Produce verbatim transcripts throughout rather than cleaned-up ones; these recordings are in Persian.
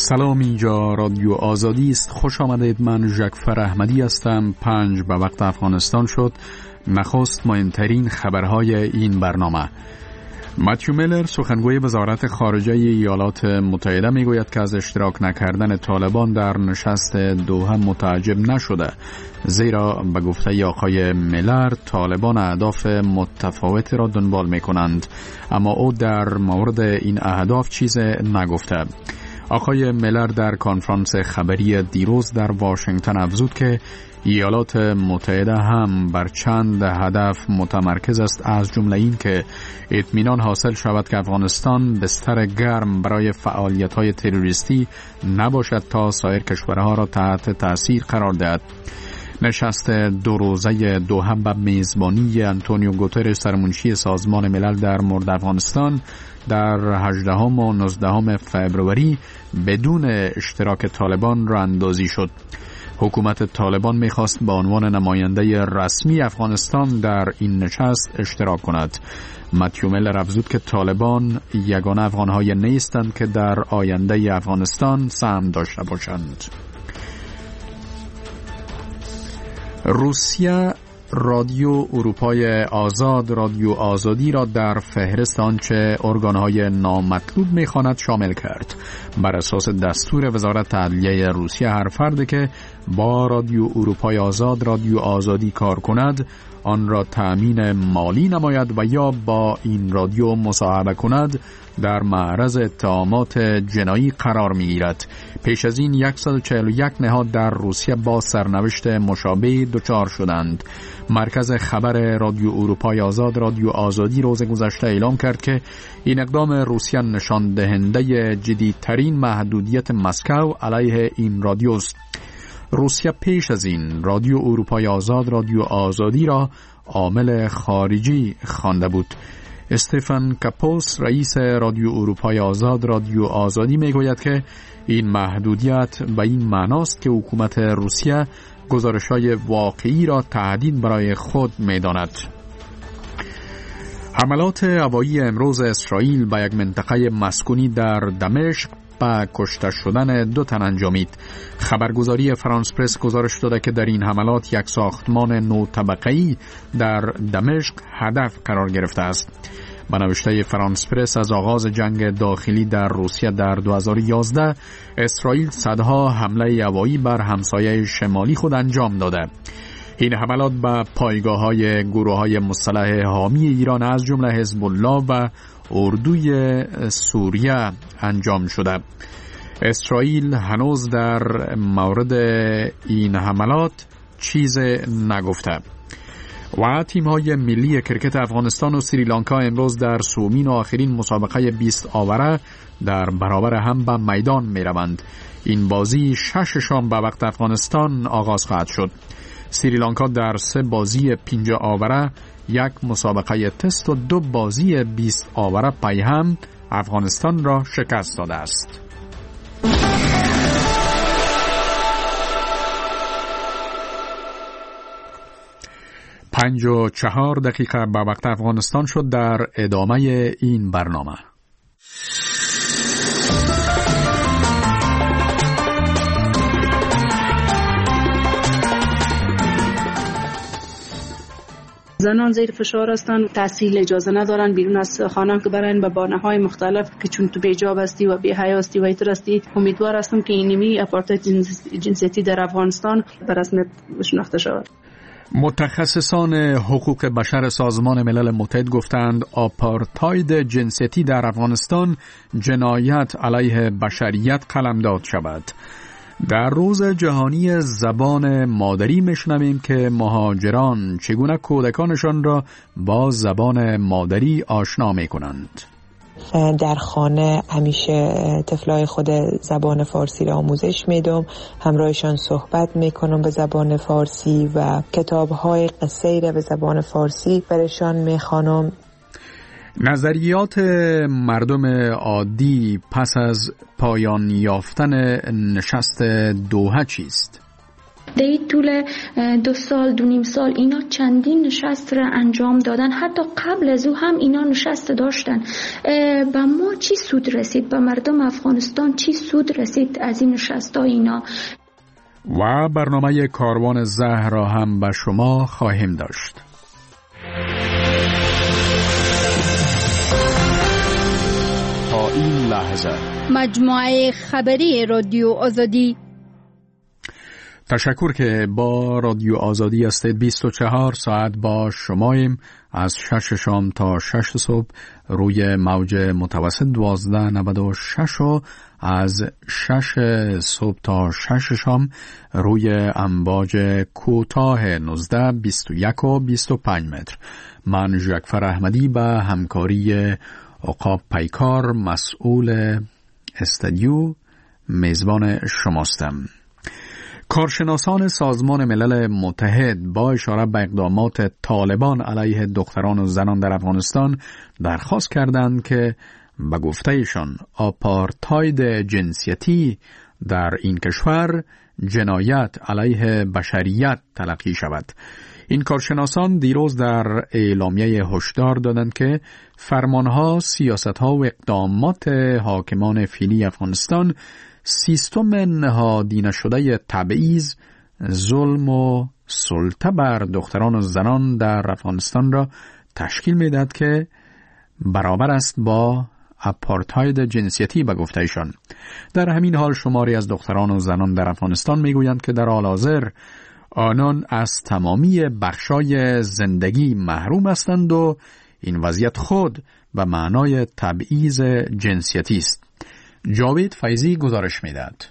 سلام، اینجا رادیو آزادی است. خوش آمدید. من ژکفر احمدی هستم. پنج به وقت افغانستان شد. نخست مهمترین خبرهای این برنامه. متیو میلر سخنگوی وزارت خارجه ایالات متحده میگوید که از اشتراک نکردن طالبان در نشست دوحه متعجب نشده، زیرا به گفته آقای میلر طالبان اهداف متفاوتی را دنبال میکنند، اما او در مورد این اهداف چیز نگفته. آقای میلر در کنفرانس خبری دیروز در واشنگتن افزود که ایالات متحده هم بر چند هدف متمرکز است، از جمله این که اطمینان حاصل شود که افغانستان بستر گرم برای فعالیت‌های تروریستی نباشد تا سایر کشورها را تحت تأثیر قرار دهد. نشست دو روزه دوحه به میزبانی انتونیو گوترش سرمنشی سازمان ملل در مورد افغانستان در هجدهم و نوزدهم فبروری بدون اشتراک طالبان راه اندازی شد. حکومت طالبان میخواست به عنوان نماینده رسمی افغانستان در این نشست اشتراک کند. متیو میلر افزود که طالبان یگانه افغانهای نیستند که در آینده افغانستان سهم داشته باشند. روسیه رادیو اروپای آزاد رادیو آزادی را در فهرست آنچه ارگانهای نامطلوب می‌خواند شامل کرد. بر اساس دستور وزارت عدلیه روسیه هر فردی که با رادیو اروپای آزاد رادیو آزادی کار کند، آن را تأمین مالی نماید و یا با این رادیو مصاحبه کند، در معرض اتهامات جنایی قرار می‌گیرد. پیش از این صد و چهل و یک نهاد در روسیه با سرنوشت مشابه دچار شدند. مرکز خبر رادیو اروپای آزاد رادیو آزادی روز گذشته اعلام کرد که این اقدام روسیه نشان دهنده جدیدترین محدودیت مسکو علیه این رادیو است. روسیه پیش از این رادیو اروپای آزاد رادیو آزادی را عامل خارجی خوانده بود. استفان کاپوس رئیس رادیو اروپای آزاد رادیو آزادی میگوید که این محدودیت به این معناست که حکومت روسیه گزارش‌های واقعی را تهدید برای خود می‌داند. حملات هوایی امروز اسرائیل به یک منطقه مسکونی در دمشق با کشته شدن دو تن انجامید. خبرگزاری فرانس پرس گزارش داده که در این حملات یک ساختمان نو طبقه‌ای در دمشق هدف قرار گرفته است. به نوشته فرانس پرس از آغاز جنگ داخلی در روسیه در دو هزار و یازده اسرائیل صدها حمله هوایی بر همسایه شمالی خود انجام داده. این حملات به پایگاه‌های گروه‌های مسلح حامی ایران از جمله حزب الله و اردوی سوریه انجام شده. اسرائیل هنوز در مورد این حملات چیز نگفته. و تیم‌های ملی کرکت افغانستان و سریلانکا امروز در سومین و آخرین مسابقه بیست آوره در برابر هم به میدان می‌روند. این بازی شش شام به وقت افغانستان آغاز خواهد شد. سریلانکا در سه بازی پنجاه آوره، یک مسابقه تست و دو بازی بیست آوره پی هم افغانستان را شکست داده است. پنج و چهار دقیقه به وقت افغانستان شد. در ادامه این برنامه زنان زیر فشار هستند، تحصیل اجازه ندارن، بیرون از خانه که برن به بهانه‌های مختلف که چون تو بی‌جاب هستی و بی‌حیا هستی و ایتر هستی. امیدوار هستم که اینمی آپارتاید جنسیتی در افغانستان به رسمیت شناخته شود. متخصصان حقوق بشر سازمان ملل متحد گفتند آپارتاید جنسیتی در افغانستان جنایت علیه بشریت قلمداد شود. در روز جهانی زبان مادری میشنویم که مهاجران چگونه کودکانشان را با زبان مادری آشنا میکنند. در خانه همیشه طفلای خود زبان فارسی را آموزش میدم، همراهشان صحبت میکنم به زبان فارسی و کتاب‌های قصه‌ای را به زبان فارسی برشان میخوانم. نظریات مردم عادی پس از پایان یافتن نشست دوحه چیست؟ در طول دو سال دو نیم سال اینا چندین نشست را انجام دادن، حتی قبل از او هم اینا نشست داشتن. به ما چی سود رسید؟ به مردم افغانستان چی سود رسید از این نشست ها اینا؟ و برنامه کاروان زهر را هم به شما خواهیم داشت. تا این لحظه مجموعه خبری رادیو آزادی. تشکر که با رادیو آزادی هستید. بیست و چهار ساعت با شماییم، از شش شام تا شش صبح روی موج متوسط دوازده نود و شش و از شش صبح تا شش شام روی امواج کوتاه نوزده بیست و یک و بیست و پنج متر. من جعفر احمدی به همکاری عقاب پیکار مسئول استودیو میزبان شماستم. کارشناسان سازمان ملل متحد با اشاره به اقدامات طالبان علیه دختران و زنان در افغانستان درخواست کردند که به گفتهشان آپارتاید جنسیتی در این کشور جنایت علیه بشریت تلقی شود. این کارشناسان دیروز در اعلامیه هشدار دادند که فرمانها، سیاستها و اقدامات حاکمان فعلی افغانستان سیستم نهادی نشده تبعیض، ظلم و سلطه بر دختران و زنان در افغانستان را تشکیل می‌دهد که برابر است با آپارتاید جنسیتی به گفتهشان. در همین حال شماری از دختران و زنان در افغانستان میگویند که در حال حاضر آنان از تمامی بخشای زندگی محروم هستند و این وضعیت خود به معنای تبعیض جنسیتی است. جاوید فیضی گزارش می‌دهد.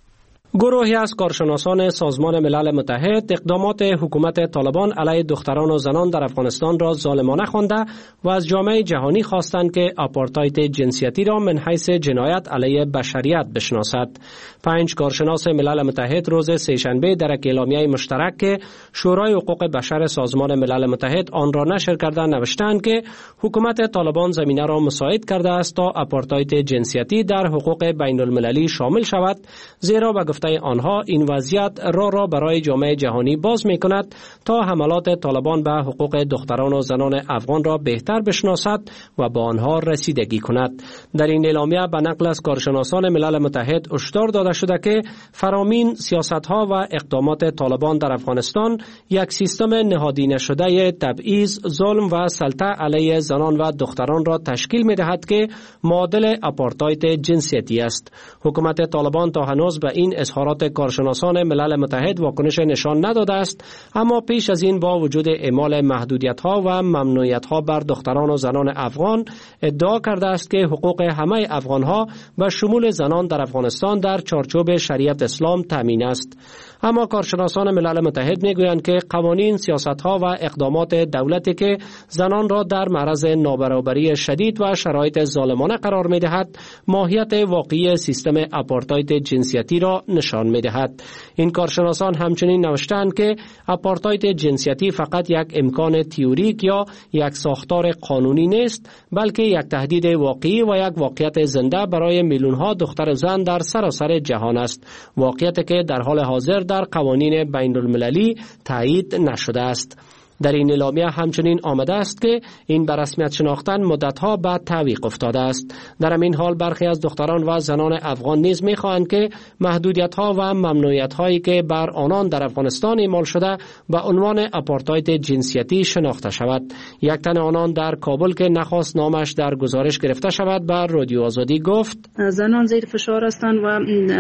گروهی از کارشناسان سازمان ملل متحد اقدامات حکومت طالبان علیه دختران و زنان در افغانستان را ظالمانه خوانده و از جامعه جهانی خواستند که آپارتاید جنسیتی را من حیث جنایت علیه بشریت بشناسد. پنج کارشناس ملل متحد روز سه‌شنبه در یک اعلامیه مشترک که شورای حقوق بشر سازمان ملل متحد آن را نشر کرده نوشتند که حکومت طالبان زمینه را مساعد کرده است تا آپارتاید جنسیتی در حقوق بین المللی شامل شود، زیرا به گفته آنها این وضعیت را را برای جامعه جهانی باز می کند تا حملات طالبان به حقوق دختران و زنان افغان را بهتر بشناسد و با آنها رسیدگی کند. در این اعلامیه به نقل از کارشناسان ملل متحد هشدار داده شده که فرامین سیاست‌ها و اقدامات طالبان در افغانستان یک سیستم نهادی نشده تبعیض، ظلم و سلطه علیه زنان و دختران را تشکیل می دهد که معادل آپارتاید جنسیتی است. حکومت طالبان تا هنوز به این اظهارات کارشناسان ملل متحد واکنش نشان نداده است، اما پیش از این با وجود اعمال محدودیت‌ها و ممنوعیت‌ها بر دختران و زنان افغان ادعا کرده است که حقوق همه افغان‌ها و شمول زنان در افغانستان در چارچوب شریعت اسلام تامین است. اما کارشناسان ملل متحد میگویند که قوانین، سیاست‌ها و اقدامات دولتی که زنان را در معرض نابرابری شدید و شرایط ظالمانه قرار می‌دهد، ماهیت واقعی سیستم آپارتاید جنسیتی را نشان می‌دهد. این کارشناسان همچنین نوشتند که آپارتاید جنسیتی فقط یک امکان تئوریک یا یک ساختار قانونی نیست، بلکه یک تهدید واقعی و یک واقعیت زنده برای میلیون‌ها دختر و زن در سراسر جهان است، واقعیتی که در حال حاضر در قوانین بین المللی تایید نشده است. در این اعلامیه همچنین آمده است که این به رسمیت شناختن مدتها بعد تعویق افتاده است. در این حال برخی از دختران و زنان افغان نیز می‌خواهند که محدودیت‌ها و ممنوعیت‌هایی که بر آنان در افغانستان اعمال شده به عنوان آپارتاید جنسیتی شناخته شود. یک تن آنان در کابل که نخواست نامش در گزارش گرفته شود بر رادیو آزادی گفت: زنان زیر فشار هستند و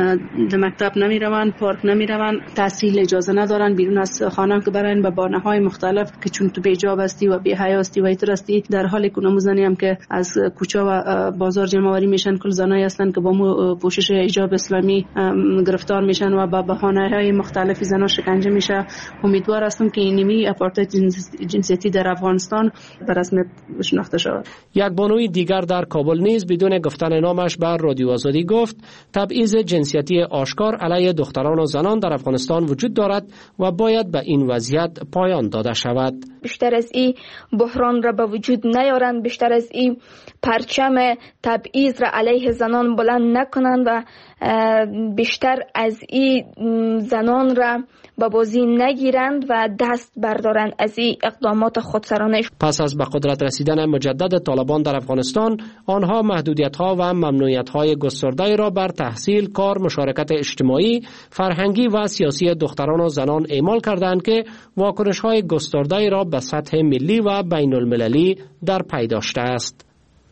در مکتب نمی‌روند، پارک نمی‌روند، تحصیل اجازه ندارند، بیرون از خانه که برن به بهانه‌های مختلف که چون تو بیجاب هستی و بی حیا هستی و ایتر هستی، در حالی که نموزنی هم که از کوچه و بازار جمع آوری میشن، کل زنایی هستن که با مو پوشش حجاب اسلامی گرفتار میشن و با بهانه‌های مختلف زنا شکنجه میشه. امیدوار هستم که اینمی آپارتاید جنسیتی در افغانستان به رسمیت شناخته شود. یک بانوی دیگر در کابل نیز بدون گفتن نامش بر رادیو آزادی گفت: تبعیض جنسیتی آشکار علیه دختران و زنان در افغانستان وجود دارد و باید به این وضعیت پایان داده شود. بیشتر از این بحران را به وجود نیارند، بیشتر از این پرچم تبعیض را علیه زنان بلند نکنند و بیشتر از این زنان را به بازی نگیرند و دست بردارند از این اقدامات خودسرانه. پس از به قدرت رسیدن مجدد طالبان در افغانستان، آنها محدودیت‌ها و ممنوعیت‌های گسترده را بر تحصیل، کار، مشارکت اجتماعی، فرهنگی و سیاسی دختران و زنان اعمال کردند که واکنش‌های گسترده را به سطح ملی و بین‌المللی در پی داشته است.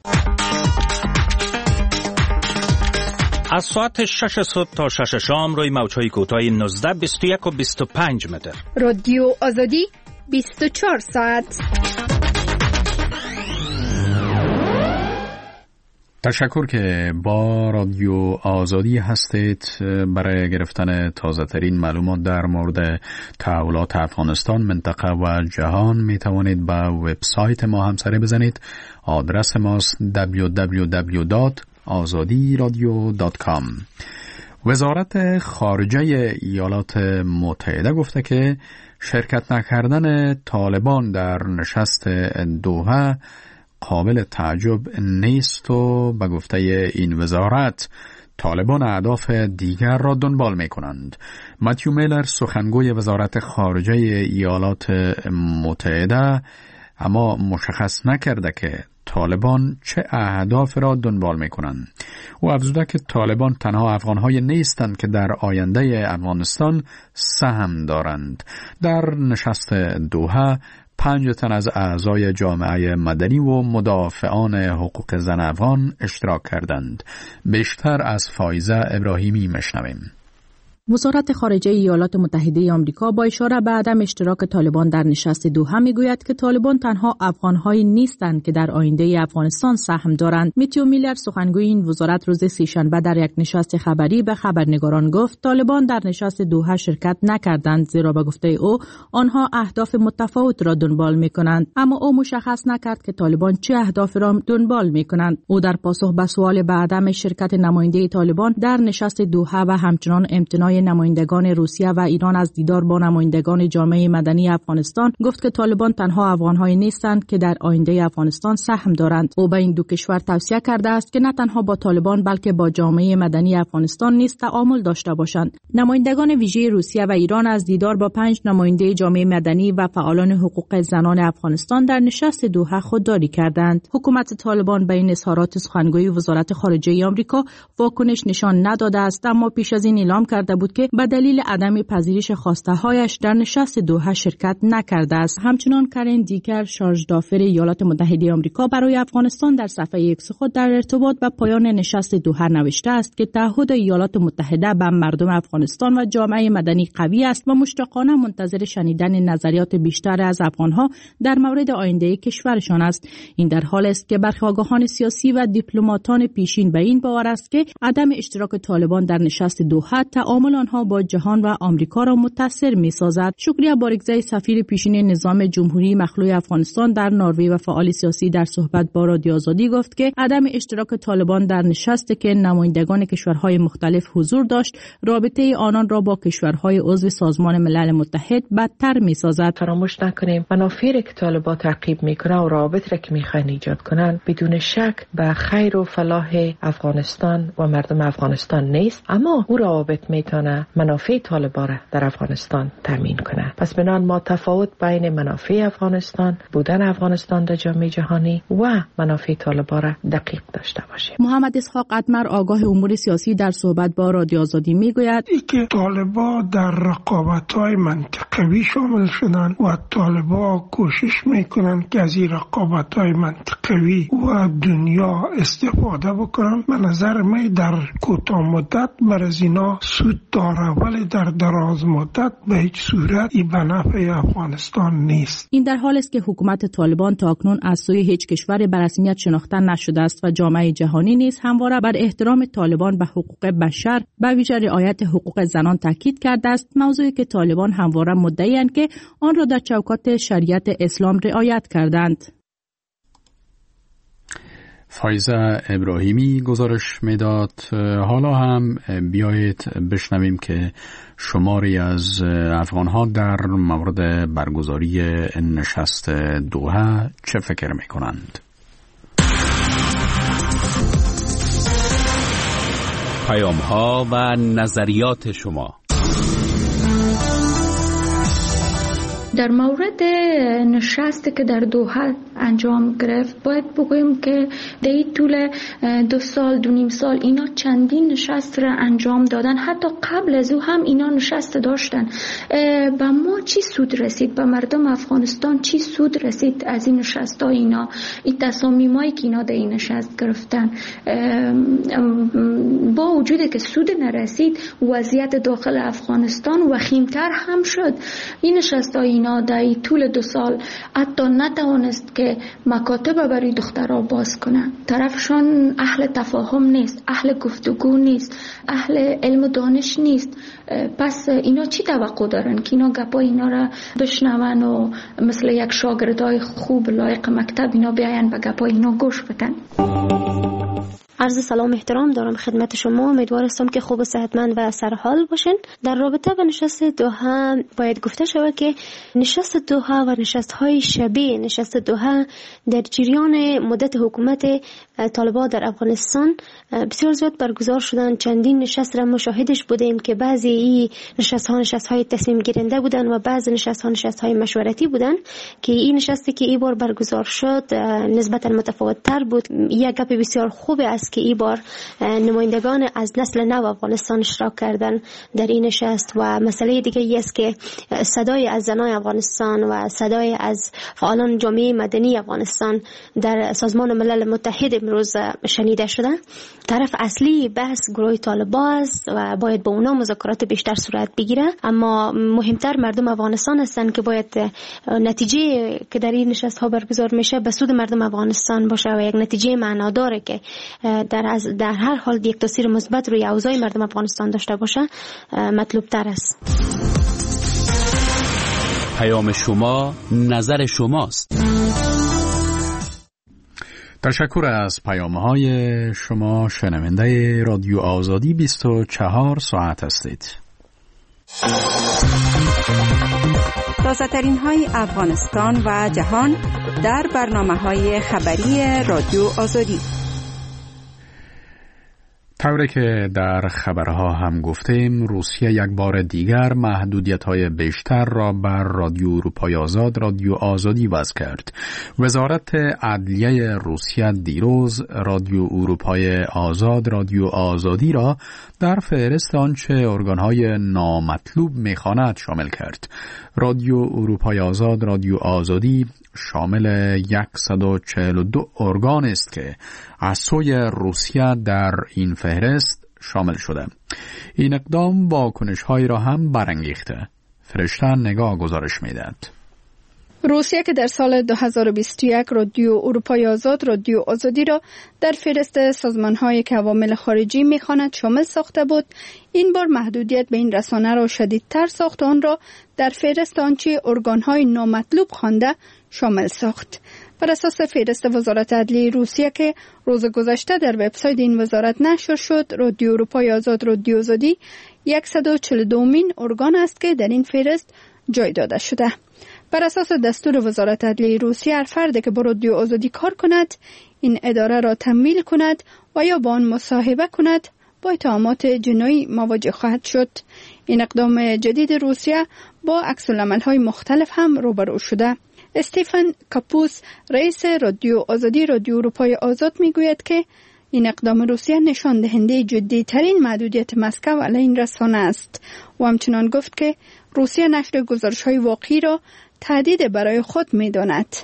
از ساعت شش صبح تا شش شام روی موج‌های کوتاه نوزده، بیست و یک و بیست و پنج متر. رادیو آزادی بیست و چهار ساعت. تشکر که با رادیو آزادی هستید. برای گرفتن تازه ترین معلومات در مورد تحولات افغانستان، منطقه و جهان می توانید به وبسایت ما هم سری بزنید. آدرس ماست دبلیو دبلیو دبلیو دات آزادی رادیو دات کام. وزارت خارجه ایالات متحده گفته که شرکت نکردن طالبان در نشست دوحه قابل تعجب نیست و به گفته این وزارت طالبان اهداف دیگر را دنبال می کنند. متیو میلر، سخنگوی وزارت خارجه ایالات متحده، اما مشخص نکرده که طالبان چه اهداف را دنبال می کنند. او افزوده که طالبان تنها افغانهای نیستند که در آینده افغانستان سهم دارند. در نشست دوحه پنج تن از اعضای جامعه مدنی و مدافعان حقوق زن افغان اشتراک کردند. بیشتر از فایزه ابراهیمی مشنویم. وزارت خارجه ایالات متحده آمریکا با اشاره به عدم اشتراک طالبان در نشست دوحه میگوید که طالبان تنها افغان‌هایی نیستند که در آینده افغانستان سهم دارند. متیو میلر، سخنگوی این وزارت، روز سه‌شنبه در یک نشست خبری به خبرنگاران گفت طالبان در نشست دوحه شرکت نکردند، زیرا به گفته او آنها اهداف متفاوت را دنبال می‌کنند. اما او مشخص نکرد که طالبان چه اهدافی را دنبال می‌کنند. او در پاسخ به سوال به عدم شرکت نماینده طالبان در نشست دوحه و همچنان امتناع نمایندگان روسیه و ایران از دیدار با نمایندگان جامعه مدنی افغانستان گفت که طالبان تنها افغان‌هایی نیستند که در آینده افغانستان سهم دارند. او به این دو کشور توصیه کرده است که نه تنها با طالبان بلکه با جامعه مدنی افغانستان نیز تعامل داشته باشند. نمایندگان ویژه روسیه و ایران از دیدار با پنج نماینده جامعه مدنی و فعالان حقوق زنان افغانستان در نشست دوحه خودداری کردند. حکومت طالبان به این اظهارات سخنگوی وزارت خارجه آمریکا واکنش نشان نداده است، اما پیش از این اعلام کرده بود که به دلیل عدم پذیرش خواسته‌هایش در نشست دوحه شرکت نکرده است. همچنان کرین دیکر، شارژ دافر ایالات متحده آمریکا برای افغانستان، در صفحه ایکس خود در ارتباط با پایان نشست دوحه نوشته است که تعهد ایالات متحده به مردم افغانستان و جامعه مدنی قوی است و مشتاقانه منتظر شنیدن نظریات بیشتر از افغانها در مورد آینده کشورشان است. این در حالی است که برخی آگاهان سیاسی و دیپلماتان پیشین به این باور است که عدم اشتراک طالبان در نشست دوحه تعامل آنها با جهان و آمریکا را متاثر می‌سازد. شکریه بارگزای، سفیر پیشین نظام جمهوری مخلوع افغانستان در نروژ و فعال سیاسی، در صحبت با رادیو آزادی گفت که عدم اشتراک طالبان در نشست که نمایندگان کشورهای مختلف حضور داشت، رابطه آنان را با کشورهای عضو سازمان ملل متحد بدتر می‌سازد. فراموش نکنیم منافعی که طالبان تعقیب می‌کنه و رابطه که می‌خواهند ایجاد کنند بدون شک به خیر و فلاح افغانستان و مردم افغانستان نیست، اما او روابط میتونه منافع طالبان را در افغانستان تامین کنه. پس بنان ما تفاوت بین منافع افغانستان، بودن افغانستان در جامعه جهانی و منافع طالبان را دقیق داشته باشیم. محمد اسحاق ادمر، آگاه امور سیاسی، در صحبت با رادیو آزادی میگوید که طالبان در رقابت‌های منطقوی شامل شدن و طالبان کوشش میکنن که از این رقابت‌های منطقوی و دنیا استفاده بکنن. به نظر من در کوتاه مدت بر از اینا سود داره، ولی در دراز مدت به هیچ صورت این به نفع افغانستان نیست. این در حالی است که حکومت طالبان تاکنون از سوی هیچ کشور به رسمیت شناخته نشده است و جامعه جهانی نیز همواره بر احترام طالبان به حقوق بشر، به ویژه رعایت حقوق زنان تاکید کرده است، موضوعی که طالبان همواره مدعی‌اند که آن را در چوکات شریعت اسلام رعایت کردند. فایزه ابراهیمی گزارش میداد. حالا هم بیایید بشنویم که شماری از افغانها در مورد برگزاری نشست دوحه چه فکر میکنند. پیام‌ها و نظریات شما. در مورد نشستی که در دوحه انجام گرفت باید بگویم که در این طول دو سال دو نیم سال اینا چندین نشست را انجام دادن. حتی قبل از او هم اینا نشست داشتن. به ما چی سود رسید؟ به مردم افغانستان چی سود رسید از این نشست ها؟ اینا این تصامیمایی که اینا در این نشست گرفتن، با وجودی که سود نرسید وضعیت داخل افغانستان وخیمتر هم شد. این نشست ها اینا در طول دو سال حتی نتوانست که مکاتب برای دخترها باز کنه. طرفشان اهل تفاهم نیست، اهل گفتگو نیست، اهل علم و دانش نیست. پس اینا چی توقع دارن که اینا گپای اینا را بشنون و مثل یک شاگردای خوب لایق مکتب اینا بیاین به گپای اینا گوش بدن؟ عرض سلام احترام دارم خدمت شما. امیدوار هستم که خوب و صحتمند و سرحال باشین. در رابطه با نشست دوحه باید گفته شود که نشست دوحه و نشست‌های شبیه نشست دوحه در جریان مدت حکومت طالبان در افغانستان بسیار زیاد برگزار شدن. چندین نشست را مشاهدش بودیم که بعضی این نشست‌ها نشست‌های تصمیم گیرنده بودن و بعضی نشست‌ها نشست‌های مشورتی بودن که این نشستی که این بار برگزار شد نسبتاً متفاوت‌تر بود. یک گپ بسیار خوبه است که این بار نمایندگان از نسل نو افغانستان اشتراک کردن در این نشست و مسئله دیگه ای است که صدای از زنان افغانستان و صدای از فعالان جامعه مدنی افغانستان در سازمان ملل متحد امروز شنیده شده. طرف اصلی بحث گروه طالبان است و باید با اونا مذاکرات بیشتر صورت بگیره، اما مهمتر مردم افغانستان هستند که باید نتیجه که در این نشست ها برگزار میشه به سود مردم افغانستان باشه و یک نتیجه معناداره که در از در هر حال یک تاثیر مثبت روی اوضاع مردم افغانستان داشته باشه مطلوب تر است. پیام شما نظر شماست. تشکر از پیام‌های شما. شنونده رادیو آزادی بیست و چهار ساعت هستید. تازه‌ترین های افغانستان و جهان در برنامه‌های خبری رادیو آزادی. طوری که در خبرها هم گفتیم، روسیه یک بار دیگر محدودیت‌های بیشتر را بر رادیو اروپای آزاد رادیو آزادی وضع کرد. وزارت عدلیه روسیه دیروز رادیو اروپای آزاد رادیو آزادی را در فهرست آنچه ارگان‌های نامطلوب می‌خواند شامل کرد. رادیو اروپای آزاد رادیو آزادی شامل صد و چهل و دو ارگان است که از سوی روسیه در این فهرست شامل شده. این اقدام واکنش‌هایی را هم برانگیخته. فرشته نگاه گزارش می‌دهد. روسیه که در سال دو هزار و بیست و یک رادیو اروپای آزاد رادیو آزادی را در فهرست سازمان‌هایی که عوامل خارجی می‌خواند شامل ساخته بود، این بار محدودیت به این رسانه را شدیدتر ساخت و آن را در فهرست آنچه ارگان‌های نامطلوب خوانده شامل ساخت. بر اساس فهرست وزارت عدلیه روسیه که روز گذشته در وبسایت این وزارت نشر شد، رادیو اروپای آزاد رادیو آزادی صد و چهل و دو مین ارگان است که در این فهرست جای داده شده. بر اساس دستور وزارت عدلیه روسیه، هر فردی که با رادیو آزادی کار کند، این اداره را تمویل کند و یا با آن مصاحبه کند با اتهامات جنایی مواجه خواهد شد. این اقدام جدید روسیه با عکس‌العمل‌های مختلف هم روبرو شده. استیفن کاپوس رئیس رادیو آزادی رادیو اروپای آزاد میگوید که این اقدام روسیه نشان دهنده جدی ترین محدودیت مسکو علیه این رسانه است و همچنان گفت که روسیه نشر گزارش‌های واقعی را تهدید برای خود می‌داند.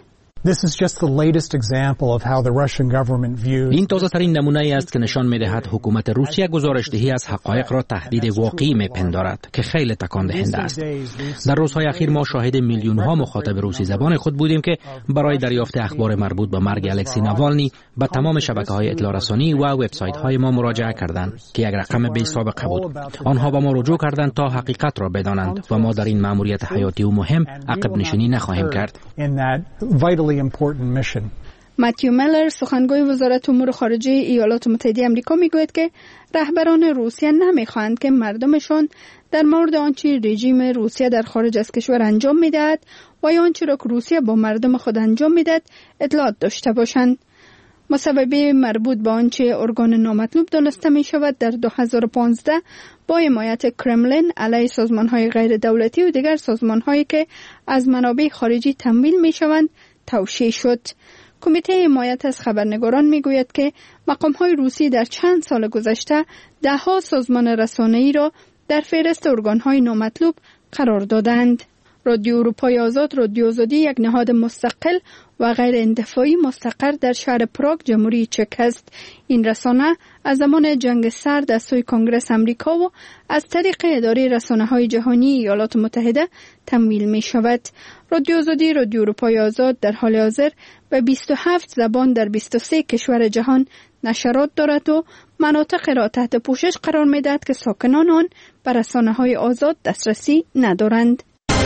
این تازه ترین نمونه است که نشان می دهد حکومت روسیه گزارشدهی از حقایق را تهدید واقعی می پندارد که خیلی تکان دهنده است. در روزهای اخیر ما شاهد میلیون ها مخاطب روسی زبان خود بودیم که برای دریافت اخبار مربوط به مرگ الکسی ناوالنی به تمام شبکه‌های اطلاع رسانی و وبسایت های ما مراجعه کردند که یک رقم بی سابقه بود. آنها به ما رجوع کردند تا حقیقت را بدانند و ما در این مأموریت حیاتی و مهم عقب نشینی نخواهیم کرد. متیو میلر سخنگوی وزارت امور خارجه ایالات متحده آمریکا میگوید که رهبران روسیه نمیخواهند که مردمشان در مورد آنچه رژیم روسیه در خارج از کشور انجام میدهد و یا آنچه را که روسیه با مردم خود انجام میدهد اطلاعات داشته باشند. مصوبه مربوط به آنچه ارگان نامطلوب دانسته می شود در دو هزار و پانزده با حمایت کرملین علیه سازمان‌های غیر دولتی و دیگر سازمان‌هایی که از منابع خارجی تمویل می شوند توشیح شد. کمیته حمایت از خبرنگاران می گوید که مقام‌های روسی در چند سال گذشته ده ها سازمان رسانه‌ای را در فهرست ارگان‌های نامطلوب قرار دادند. رادیو اروپای آزاد رادیو آزادی یک نهاد مستقل و غیر انتفاعی مستقر در شهر پراگ جمهوری چک است. این رسانه از زمان جنگ سرد از سوی کنگره آمریکا و از طریق اداره رسانه‌های جهانی ایالات متحده تمویل می شود. رادیو آزادی رادیو اروپای آزاد در حال حاضر به بیست و هفت زبان در بیست و سه کشور جهان نشرات دارد و مناطق را تحت پوشش قرار می دهد که ساکنان آن به رسانه‌های آزاد دسترسی ندارند.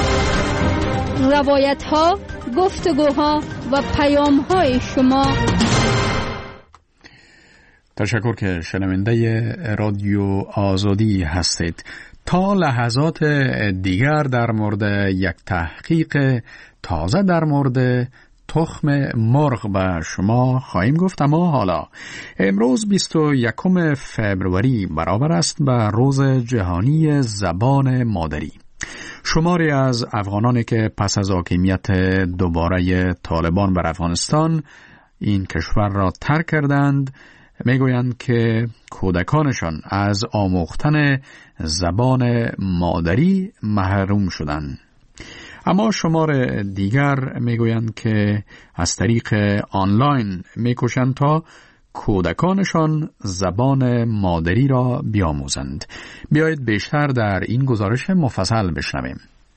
روایت ها، گفتگوها و پیام های شما. تشکر که شنونده رادیو آزادی هستید. تا لحظات دیگر در مورد یک تحقیق تازه در مورد تخم مرغ به شما خواهیم گفت. اما حالا امروز بیست و یکم فبروری برابر است به روز جهانی زبان مادری. شماری از افغانانی که پس از حاکمیت دوباره طالبان بر افغانستان این کشور را ترک کردند میگویند که کودکانشان از آموختن زبان مادری محروم شدند. اما شمار دیگر میگویند که از طریق آنلاین میکوشند تا کودکانشان زبان مادری را بیاموزند. بیایید بیشتر در این گزارش مفصل بشنویم.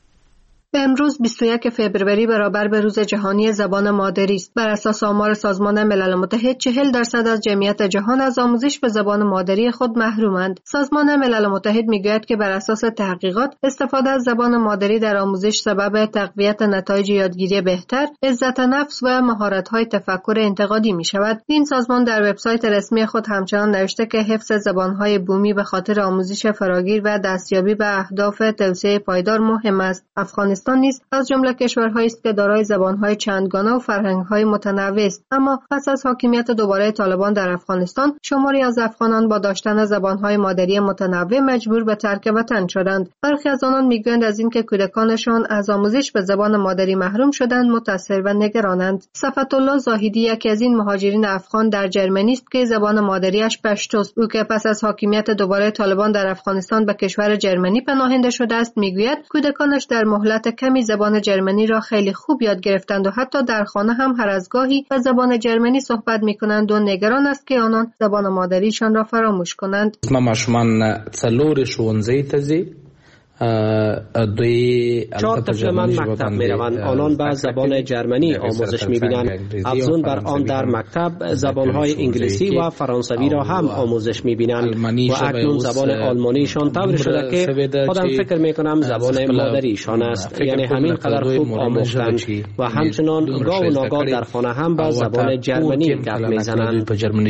امروز بیست و یک فوریه برابر به روز جهانی زبان مادری است. بر اساس آمار سازمان ملل متحد چهل درصد از جمعیت جهان از آموزش به زبان مادری خود محرومند. سازمان ملل متحد میگوید که بر اساس تحقیقات استفاده از زبان مادری در آموزش سبب تقویت نتایج یادگیری بهتر، عزت نفس و مهارت‌های تفکر انتقادی می‌شود. این سازمان در وبسایت رسمی خود همچنان نوشته که حفظ زبان‌های بومی به خاطر آموزش فراگیر و دستیابی به اهداف توسعه پایدار مهم است. افغانستان نیز از جمله کشورهایی است که دارای زبان‌های چندگانه و فرهنگ‌های متنوع است. اما پس از حاکمیت دوباره طالبان در افغانستان، شماری از افغانان با داشتن زبان‌های مادری متنوع مجبور به ترک وطن شدند. برخی از آنان می‌گویند از اینکه کودکانشان از آموزش به زبان مادری محروم شدند متأثر و نگرانند. صفت الله زاهدی یکی از این مهاجرین افغان در جرمنی است که زبان مادری‌اش پشتوست. او که پس از حاکمیت دوباره طالبان در افغانستان به کشور جرمنی پناهنده شده است، می‌گوید کودکانش در مهلت کمی زبان جرمنی را خیلی خوب یاد گرفتند و حتی در خانه هم هر از گاهی به زبان جرمنی صحبت می‌کنند و نگران است که آنان زبان مادریشان را فراموش کنند. ما ماشومان څلور ښوونځي ته ځي دوی چهار طفل من مکتب می روند. آنان به زبان جرمنی آموزش می بینند. افزون بر آن در مکتب زبانهای انگلیسی و فرانسوی را هم آموزش می بینند و اکنون زبان آلمانیشان طور شده که خودم فکر می کنم زبان مادریشان است. یعنی همین قدر خوب آموختند و همچنان گاه و ناگاه در خانه هم به زبان جرمنی گپ می زنند.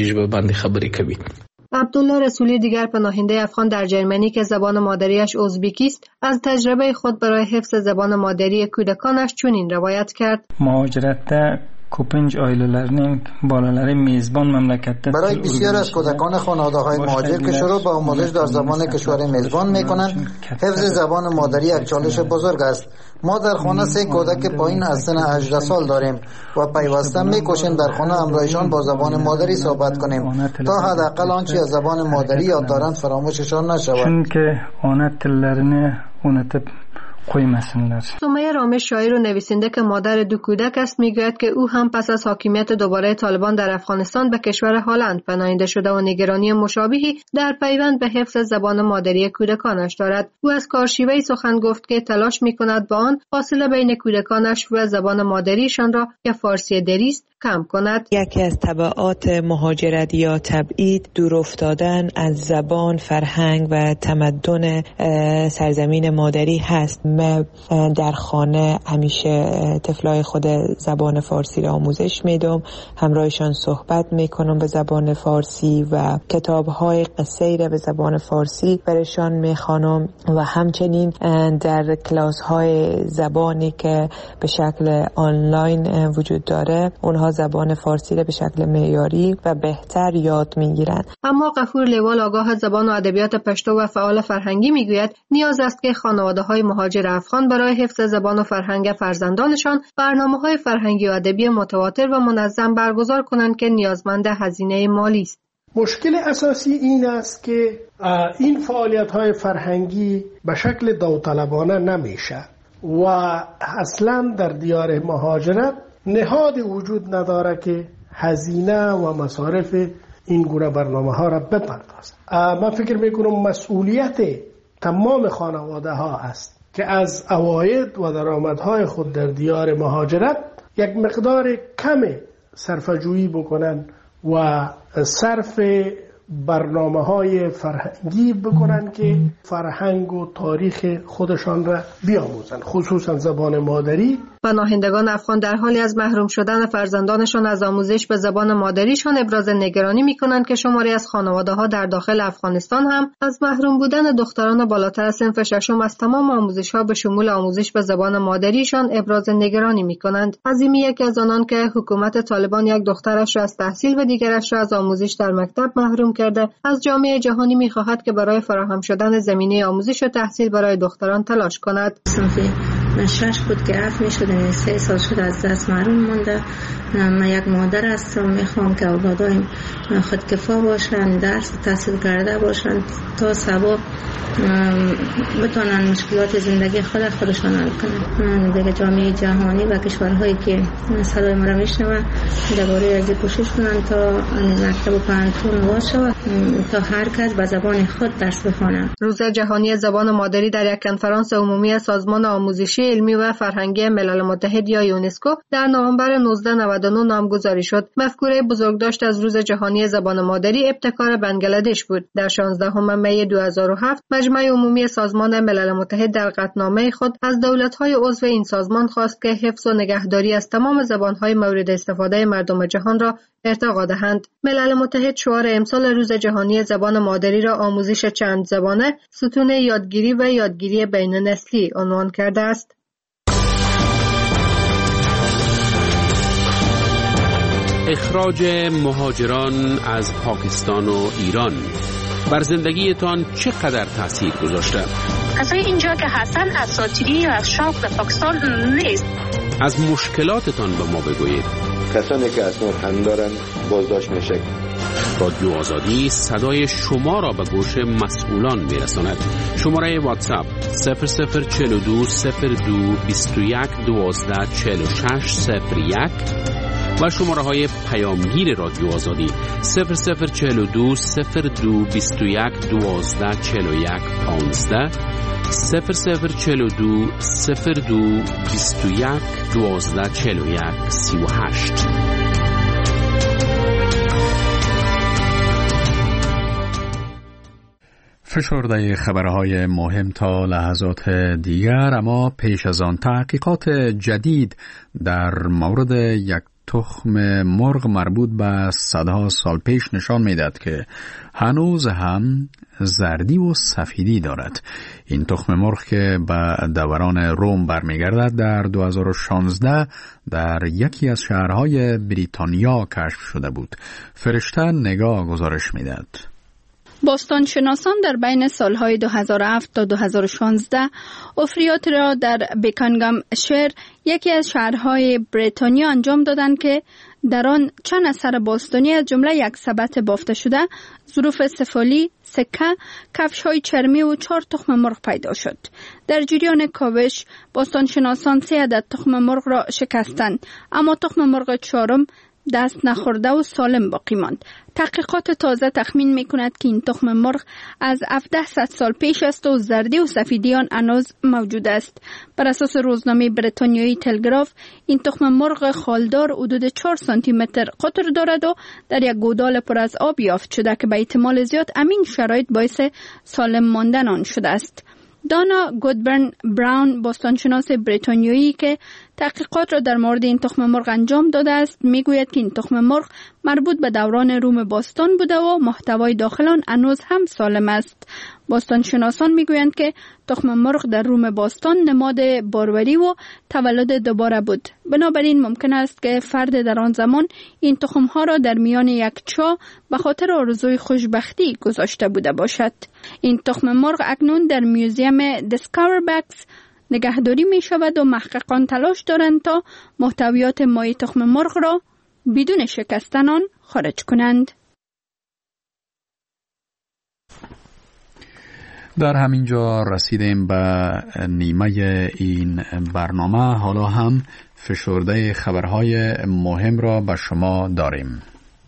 عبدالله رسولی دیگر پناهنده افغان در جرمنی که زبان مادریش ازبیکی است از تجربه خود برای حفظ زبان مادری کودکانش چنین روایت کرد. مهاجرت کوپنج آیلولرنینگ بالالری میزبان مملکت برای بسیار از کودکان خانواده‌های مهاجر که شروع به آموزش در زبان کشور میزبان می‌کنند، حفظ زبان مادری یک چالش بزرگ است. ما در خانه سه کودک پایین از سن هجده سال داریم و پیوسته می‌کوشیم در خانه همراهشان با زبان مادری صحبت کنیم تا حداقل آنچه از زبان مادری یاد دارند فراموششان نشود. چون که آن تلرنه اونت قویمسنلر. سمیه رامش شاعر و نویسنده که مادر دو کودک است میگوید که او هم پس از حاکمیت دوباره طالبان در افغانستان به کشور هلند پناهنده شده و نگرانی مشابهی در پیوند به حفظ زبان مادری کودکانش دارد. او از کارشیوهی سخن گفت که تلاش میکند با آن فاصله بین کودکانش و زبان مادریشان را که فارسی دری است کم کند. یکی از تبعات مهاجرت یا تبعید دور افتادن از زبان، فرهنگ و تمدن سرزمین مادری هست. من در خانه همیشه طفلای خود زبان فارسی را آموزش میدم، همراهشان صحبت میکنم به زبان فارسی و کتاب‌های قصه‌ای را به زبان فارسی برشان میخوانم و همچنین در کلاس‌های زبانی که به شکل آنلاین وجود داره اونها زبان فارسی را به شکل معیاری و بهتر یاد میگیرند. اما غفور لیوال آگاه از زبان و ادبیات پشتو و فعال فرهنگی میگوید نیاز است که خانواده‌های مهاجر افغان برای حفظ زبان و فرهنگ فرزندانشان برنامه‌های فرهنگی و ادبی متواتر و منظم برگزار کنند که نیازمند هزینه مالی است. مشکل اساسی این است که این فعالیت‌های فرهنگی به شکل داوطلبانه نمیشه و اصلا در دیار مهاجرت نهاد وجود نداره که هزینه و مصارف این گونه برنامه ها را بپردازد. من فکر میکنم مسئولیت تمام خانواده ها است که از عواید و درآمدهای خود در دیار مهاجرت یک مقدار کم صرفه‌جویی بکنن و صرف برنامه های فرهنگی بکنن که فرهنگ و تاریخ خودشان را بیاموزن، خصوصا زبان مادری. پناهندگان افغان در حالی از محروم شدن فرزندانشان از آموزش به زبان مادریشان ابراز نگرانی می‌کنند که شماری از خانواده‌ها در داخل افغانستان هم از محروم بودن دختران بالاتر از صنف ششم از تمام آموزش‌ها به شمول آموزش به زبان مادریشان ابراز نگرانی می‌کنند. عظیمی یکی از آنان که حکومت طالبان یک دخترش را از تحصیل و دیگرش را از آموزش در مکتب محروم کرده، از جامعه جهانی می‌خواهد که برای فراهم شدن زمینه آموزش و تحصیل برای دختران تلاش کند. من شش بود که عفو می شد، یعنی سه سال شد از دست محروم مونده. من یک مادر هستم، میخوام که اولادایم خودکفا باشن، درس تحصیل کرده باشن تا صبح بتونن مشکلات زندگی خود خودشان حل کنن. دیگه جامعه جهانی و کشورهایی که صدای ما را میشنوه درباره از کوشش کنن تا مکتب و پانتون باشه تا هر کس به زبان خود درس بخونه. روز جهانی زبان مادری در یک کنفرانس عمومی سازمان آموزشی علمی و فرهنگی ملل متحد یا یونسکو در نوامبر نوزده نود و نه نامگذاری شد. مفکوره بزرگداشت از روز جهانی زبان مادری ابتکار بنگلادش بود. در شانزدهم می دو هزار و هفت مجمع عمومی سازمان ملل متحد در قطعنامه خود از دولت‌های عضو این سازمان خواست که حفظ و نگهداری از تمام زبان‌های مورد استفاده مردم جهان را ارتقا دهند. ملل متحد شعار امسال روز جهانی زبان مادری را آموزش چند زبانه، ستون یادگیری و یادگیری بین‌نسلی عنوان کرده است. اخراج مهاجران از پاکستان و ایران بر زندگیتان چقدر تاثیر گذاشته؟ کسایی اینجا که هستن اساتیدی یا از شوق به پاکستان نیست. از مشکلاتتان به ما بگویید. کسانی که اسناد هم دارن بازداشت میشه. رادیو آزادی صدای شما را به گوش مسئولان میرساند. شماره واتساپ صفر صفر چهل و دو صفر دو بیست و یک دوازده چهل و شش صفر یک و شماره های پیامگیر رادیو آزادی صفر صفر چهل و دو صفر دو بیست و یک دوازده چهل و یک پانزده صفر صفر چهل و دو صفر دو بیست و یک دوازده چهل و یک سی و هشت. فشرده خبرهای مهم تا لحظات دیگر، اما پیش از آن تحقیقات جدید در مورد یک تخم مرغ مربوط به صدها سال پیش نشان می‌دهد که هنوز هم زردی و سفیدی دارد. این تخم مرغ که به دوران روم برمیگردد در دو هزار و شانزده در یکی از شهرهای بریتانیا کشف شده بود. فرشته نگاه گزارش می‌دهد. باستانشناسان در بین سالهای دو هزار و هفت تا دو هزار و شانزده افریات را در بیکانگام شهر، یکی از شهرهای بریتانیا، انجام دادند که در آن چند اثر باستانی از جمله یک سبد بافته شده، ظروف سفالی، سکه، کفش‌های چرمی و چهار تخم مرغ پیدا شد. در جریان کاوش باستانشناسان سه عدد تخم مرغ را شکستند، اما تخم مرغ چهارم دست نخورده و سالم باقی ماند. تحقیقات تازه تخمین می کند که این تخم مرغ از هفده سال پیش است و زردی و سفیدی آن هنوز موجود است. بر اساس روزنامه بریتانیایی تلگراف، این تخم مرغ خالدار حدود چهار سانتی متر قطر دارد و در یک گودال پر از آب یافت شده که به احتمال زیاد امین شرایط باعث سالم ماندن آن شده است. دانا گودبرن براون، باستانشناس بریتانیایی که تحقیقات را در مورد این تخم مرغ انجام داده است، میگوید که این تخم مرغ مربوط به دوران روم باستان بوده و محتوای داخل آن هنوز هم سالم است. باستانشناسان میگویند که تخم مرغ در روم باستان نماد باروری و تولد دوباره بود. بنابراین ممکن است که فرد در آن زمان این تخم‌ها را در میان یک چاه به خاطر آرزوی خوشبختی گذاشته بوده باشد. این تخم مرغ اکنون در میوزیم دیسکاور بکس نگهداری می شود و محققان تلاش دارند تا محتویات مای تخم مرغ را بدون شکستن آن خارج کنند. در همین جا رسیدیم به نیمه این برنامه. حالا هم فشرده خبرهای مهم را به شما داریم.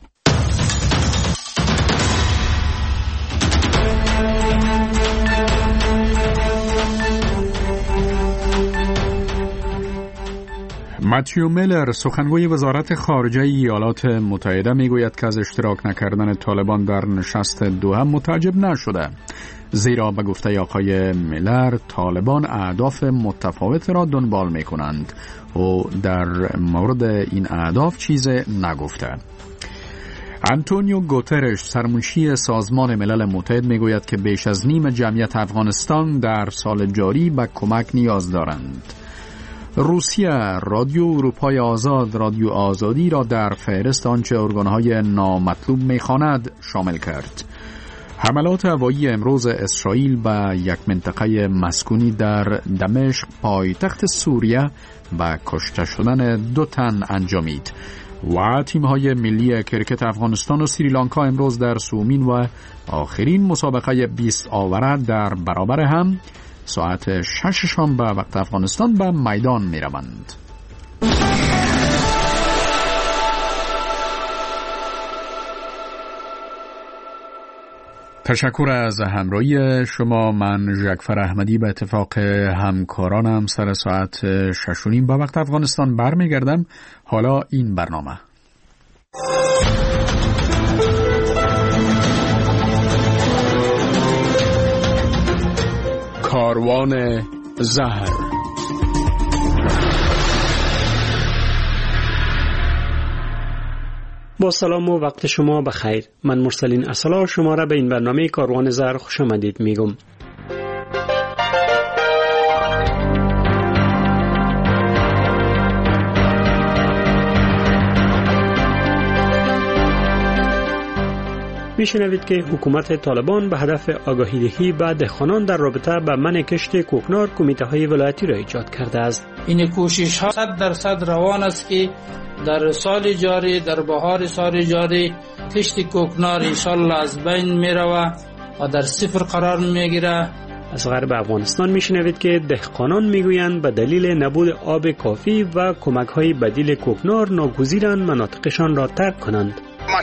متیو میلر، سخنگوی وزارت خارجه ایالات متحده، میگوید که از اشتراک نکردن طالبان در نشست دوحه متعجب نشده، زیرا به گفته آقای میلر طالبان اهداف متفاوت را دنبال می کنند و در مورد این اهداف چیز نگفته. آنتونیو گوترش، سرمنشی سازمان ملل متحد، میگوید که بیش از نیم جمعیت افغانستان در سال جاری به کمک نیاز دارند. روسیه رادیو اروپای آزاد، رادیو آزادی را در فهرست آنچه ارگانهای نامطلوب می‌خواند شامل کرد. حملات هوایی امروز اسرائیل به یک منطقه مسکونی در دمشق پایتخت سوریه به کشته شدن دو تن انجامید. و تیم‌های ملی کرکت افغانستان و سریلانکا امروز در سومین و آخرین مسابقه بیست آوره در برابر هم ساعت شش شام به وقت افغانستان به میدان می روند. تشکر از همراهی شما. من ژکفر احمدی به اتفاق همکارانم سر ساعت شش و نیم به وقت افغانستان برمیگردم. حالا این برنامه کاروان زهر. با سلام و وقت شما بخیر. من مرسلین اصلا شما را به این برنامه کاروان زهر خوش آمدید میگم. میشنوید که حکومت طالبان به هدف آگاهی دهی به دهقانان در رابطه با منع کشت کوکنار کمیته های ولایتی را ایجاد کرده است. این کوشش ها صد درصد روان است که در سال جاری، در بهار سال جاری، کشت کوکنار انشالله از بین می رود و در صفر قرار می گیره. از غرب افغانستان میشنوید که دهقانان میگویند به دلیل نبود آب کافی و کمک های بدیل کوکنار ناگزیرند مناطقشان را ترک کنند.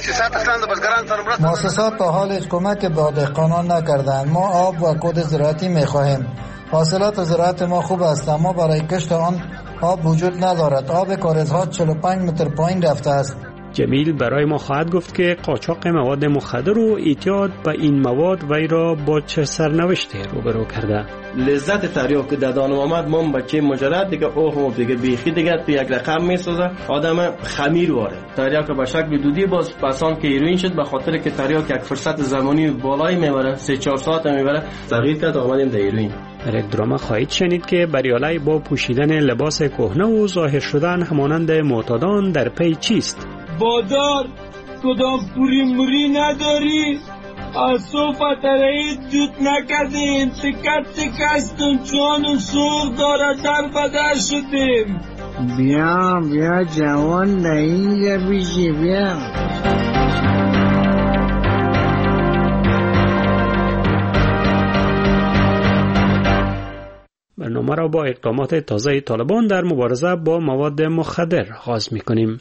مؤسسات تا حال هیچ کمک به دهقانان نکردند. ما آب و کود زراعتی میخواهیم. حاصلات زراعت ما خوب است اما برای کشت آن آب وجود ندارد. آب کاریزها چهل و پنج متر پایین رفته است. جمیل برای ما خواهد گفت که قاچاق مواد مخدر و اعتیاد به این مواد وی را با چه سرنوشتی روبرو کرده. لذت تریاک که دادان آمد من بچه مجرد دیگه اوه دیگه بیخی دیگه تو یک رقم میسازه. آدم خمیر واره تریاک به شکل دودی باز پسان که هیروئین شد به خاطر که تریاک یک فرصت زمانی بالایی میبره، سه چهار ساعت میبره، تغییر کرد آمدیم در هیروئین. در یک درام خواهید شنید که بریالای با پوشیدن لباس کهنه و ظاهر شدن همانند معتادان در پی چیست؟ بادار کدام پوری موری نداری؟ اصوف ترهید جود نکردیم، تکت تکستون چون سور داره در بدر شدیم. بیا بیا جوان نهینجا بیشی بیا. برنامه را با اقدامات تازه طالبان در مبارزه با مواد مخدر آغاز می‌کنیم.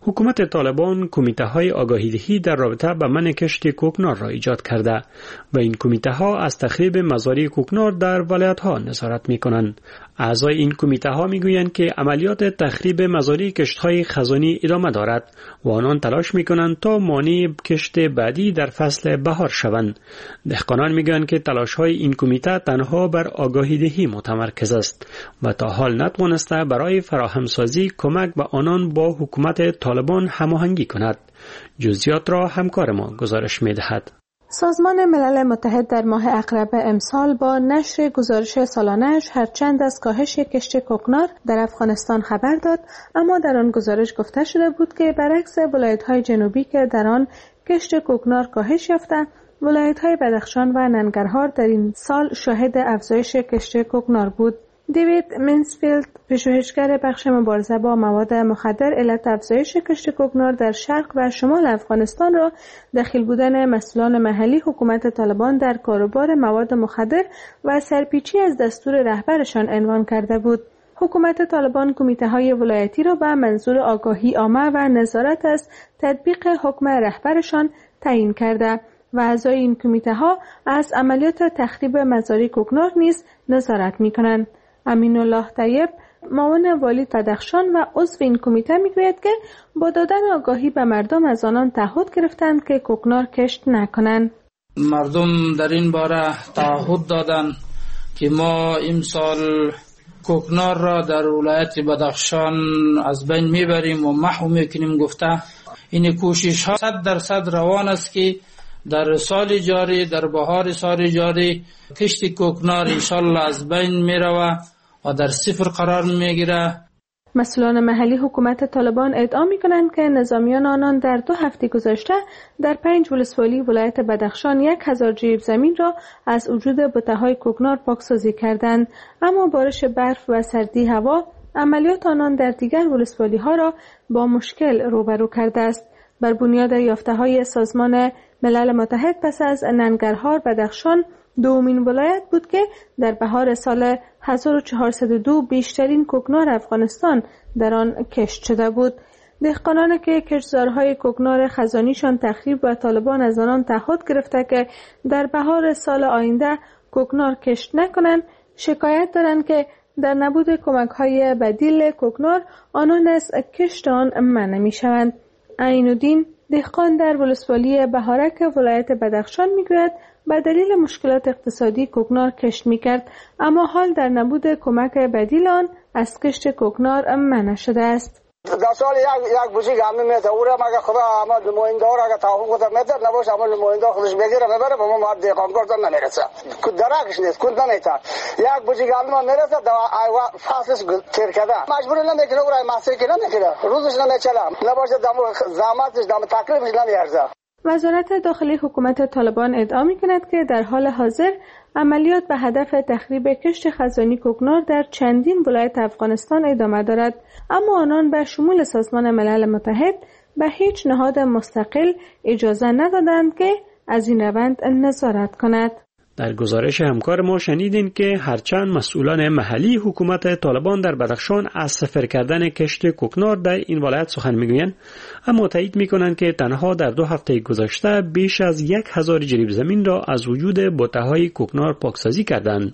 حکومت طالبان کمیته های آگاهیدهی در رابطه با منع کشت کوکنار را ایجاد کرده و این کمیته ها از تخریب مزارع کوکنار در ولایت ها نظارت می کنند. اعضای این کمیته ها می گویند که عملیات تخریب مزارع کشت های خزانی ادامه دارد و آنان تلاش می کنند تا مانع کشت بعدی در فصل بهار شوند. دهقانان می گویند که تلاش های این کمیته تنها بر آگاهیدهی متمرکز است و تا حال نتوانسته برای فراهمسازی کمک به آنان با حکومت طالبان هماهنگی کند. جزئیات را همکار ما گزارش می دهد. سازمان ملل متحد در ماه اقرب امسال با نشر گزارش سالانه‌اش هرچند از کاهش کشت کوکنار در افغانستان خبر داد، اما در آن گزارش گفته شده بود که برعکس ولایت‌های جنوبی که در آن کشت کوکنار کاهش یافته، ولایت‌های بدخشان و ننگرهار در این سال شاهد افزایش کشت کوکنار بود. دیوید منسفیلد، پژوهشگر بخش مبارزه با مواد مخدر، علت افزایش کشت کوکنار در شرق و شمال افغانستان را دخیل بودن مسئولان محلی حکومت طالبان در کاروبار مواد مخدر و سرپیچی از دستور رهبرشان عنوان کرده بود. حکومت طالبان کمیته‌های ولایتی را به منظور آگاهی عامه و نظارت از تطبیق حکم رهبرشان تعیین کرده و اعضای این کمیته‌ها از عملیات تخریب مزارع کوکنار نیز نظارت می‌کنند. امین الله طیب، معاون والی بدخشان و عضو این کمیته میگوید که با دادن آگاهی به مردم از آنان تعهد گرفتند که کوکنار کشت نکنند. مردم در این باره تعهد دادند که ما امسال کوکنار را در ولایت بدخشان از بین میبریم و محو میکنیم گفته. این کوشش ها صد درصد روان است که در سال جاری، در بهار سال جاری کشت کوکنار انشالله از بین میروه و در صفر قرار میگیره. مسئولان محلی حکومت طالبان ادعا میکنند که نظامیان آنان در دو هفته گذشته در پنج ولسوالی ولایت بدخشان یک هزار جریب زمین را از وجود بوته‌های کوکنار پاکسازی کردند، اما بارش برف و سردی هوا عملیات آنان در دیگر ولسوالی ها را با مشکل روبرو کرده است. بر بنیاد یافته‌های سازمان ملل متحد پس از ننگرهار، بدخشان دومین ولایت بود که در بهار سال هزار و چهارصد و دو بیشترین کوکنار افغانستان در آن کشت شده بود. دهقانان که کشتزارهای کوکنار خزانیشان تخریب و طالبان از آنان تعهد گرفته که در بهار سال آینده کوکنار کشت نکنند، شکایت دارند که در نبود کمک‌های بدیل کوکنار آنان از کشت آن منع می‌شوند. عین‌الدین، دهقان در ولسوالی بهارک ولایت بدخشان میگوید به دلیل مشکلات اقتصادی کوکنار کشت میکرد، اما حال در نبود کمک بدیل آن از کشت کوکنار منع شده است. در سال یک یک بوجی گام میده او را مگه خدا اما نماینده ها را اگه توافق کنه میده نباشه اما نماینده خودش بگیره میبره به ما مرد دهقان کردن نمیرسه کود درکش نیست کود نمیته یک بوجی گام ما میرسه دو ایوا فاصلش تیر کرده مجبور نمیکنه او را مسیر کنه نمیکنه روزش نمیچله نباشه دم زحمتش دم تکلیفش نمیارزه. وزارت داخلی حکومت طالبان ادعا می‌کند که در حال حاضر عملیات به هدف تخریب کشت خزانی کوکنار در چندین ولایت افغانستان ادامه دارد، اما آنان به شمول سازمان ملل متحد به هیچ نهاد مستقل اجازه ندادند که از این روند نظارت کند. در گزارش همکار ما شنیدین که هرچند مسئولان محلی حکومت طالبان در بدخشان از صفر کردن کشت کوکنار در این ولایت سخن میگویند، اما تایید میکنند که تنها در دو هفته گذشته بیش از یک هزار جریب زمین را از وجود بوته‌های کوکنار پاکسازی کردند.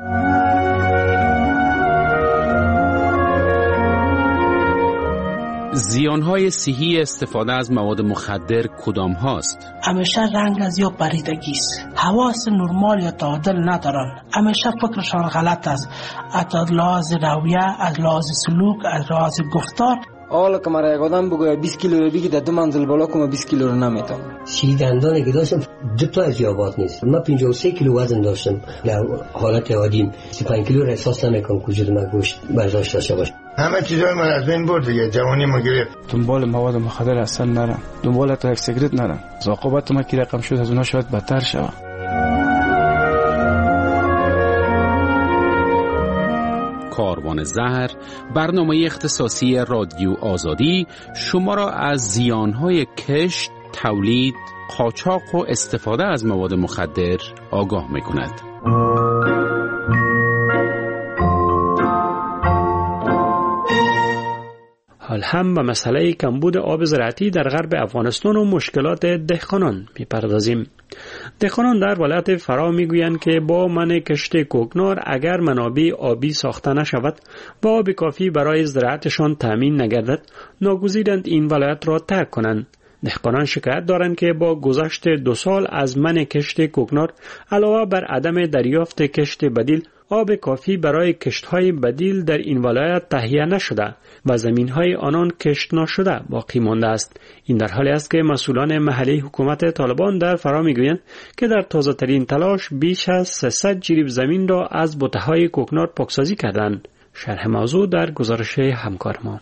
زیانهای صحی استفاده از مواد مخدر کدام هاست؟ همیشه رنگ از یا پریدگی است. حواس نرمال یا تعادل ندارن. همیشه فکرشان غلط است. از لحاظ رویه، از لحاظ سلوک، از لحاظ گفتار. حالا که مرا یک آدم بگوید بیست کیلو رو بگی در دو منزل بالا کنم بیست کیلو رو نمیتونم. سی دندانی که داشتم دو تا از یابات نیست. من پنجاه و سه کیلو وزن داشتم. در حالت عادیم سی و پنج کیلو رو احساس نمیکنم که وجود من گوشت برداشت داشته باشه. همه چیزای من از بین برد دیگه، جوانی ما گرفت. دنبال مواد مخدر اصلا نرم، دنبال تا یک سیگرت نرم. عاقبت ما کی رقم شد از اونها شاید بدتر شوه. کاروان زهر، برنامه اختصاصی رادیو آزادی شما را از زیانهای کشت، تولید، قاچاق و استفاده از مواد مخدر آگاه می‌کند. حال اول هم به مسئله کمبود آب زراعتی در غرب افغانستان و مشکلات دهقانان میپردازیم. دهقانان در ولایت فرا میگویند که با منع کشت کوکنار اگر منابع آبی ساخته نشود و آب کافی برای زراعتشان تامین نگردد، ناگزیرند این ولایت را ترک کنند. دهقانان شکایت دارند که با گذشت دو سال از منع کشت کوکنار علاوه بر عدم دریافت کشت بدیل، آب کافی برای کشت‌های بدیل در این ولایت تهیه نشده و زمین‌های آنان کشت نشده باقی مانده است. این در حالی است که مسئولان محلی حکومت طالبان در فرا می‌گویند که در تازه‌ترین تلاش بیش از سیصد جریب زمین را از بوته‌های کوکنار پاکسازی کردند. شرح موضوع در گزارش همکار ما.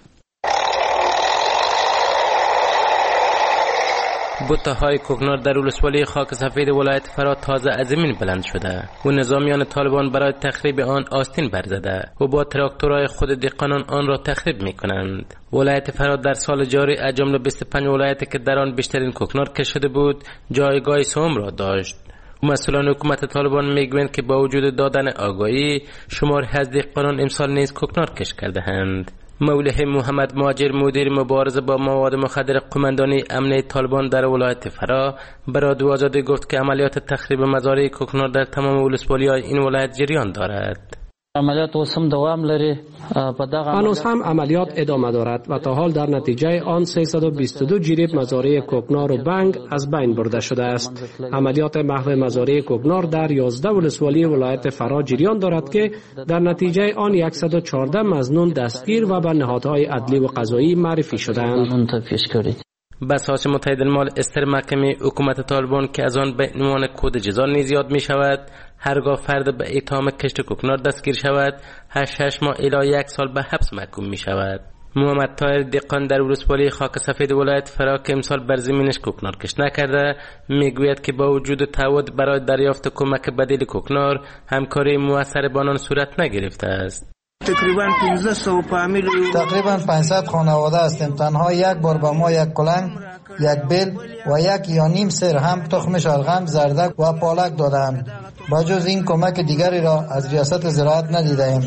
بوته‌های کوکنار در ولسوالی خاک سفید ولایت فرا تازه از زمین بلند شده و نظامیان طالبان برای تخریب آن آستین برزده و با تراکتورهای خود دهقانان آن را تخریب می‌کنند. ولایت فرا در سال جاری از جمله بیست و پنج ولایتی که در آن بیشترین کوکنار کشیده بود، جایگاه سوم را داشت. مسئولان حکومت طالبان میگویند که با وجود دادن آگاهی، شماری از دهقانان امسال نیز کوکنار کش کرده‌اند. مولوی محمد مهاجر مدیر مبارزه با مواد مخدر قماندانی امنیت طالبان در ولایت فرا برای رادیو آزادی گفت که عملیات تخریب مزارع کوکنار در تمام ولسوالی‌های این ولایت جریان دارد. عملیات اوسم دوام لري. هنوز هم عملیات ادامه دارد و تا حال در نتیجه آن سیصد و بیست و دو جریب مزارع کوکنار و بنگ از بین برده شده است. عملیات محو مزارع کوکنار در یازده ولسوالی ولایت فرا جریان دارد که در نتیجه آن صد و چهارده مظنون دستگیر و به نهادهای عدلی و قضایی معرفی شدند. بساط متحد المال استر محکمه حکومت طالبان که از آن به عنوان کد جزا نیز یاد می شود، هرگاه فرد به اتهام کشت کوکنار دستگیر شود، هشت هشت ماه الی یک سال به حبس محکوم می شود. محمد طاهر دهقان در ولسوالی خاک سفید ولایت فرا که امسال بر زمینش کوکنار کشت نکرده، میگوید که با وجود تعهد برای دریافت کمک بدیل کوکنار، همکاری موثر با آنان صورت نگرفته است. تقریبا پانصد فامیل تقریبا پانصد خانواده هستیم. تنها یک بار به ما یک کلنگ، یک بیل و یک یا نیم سر هم تخم شلغم، زردک و پالک دادند. با جز این کمک دیگری را از ریاست زراعت ندیدیم.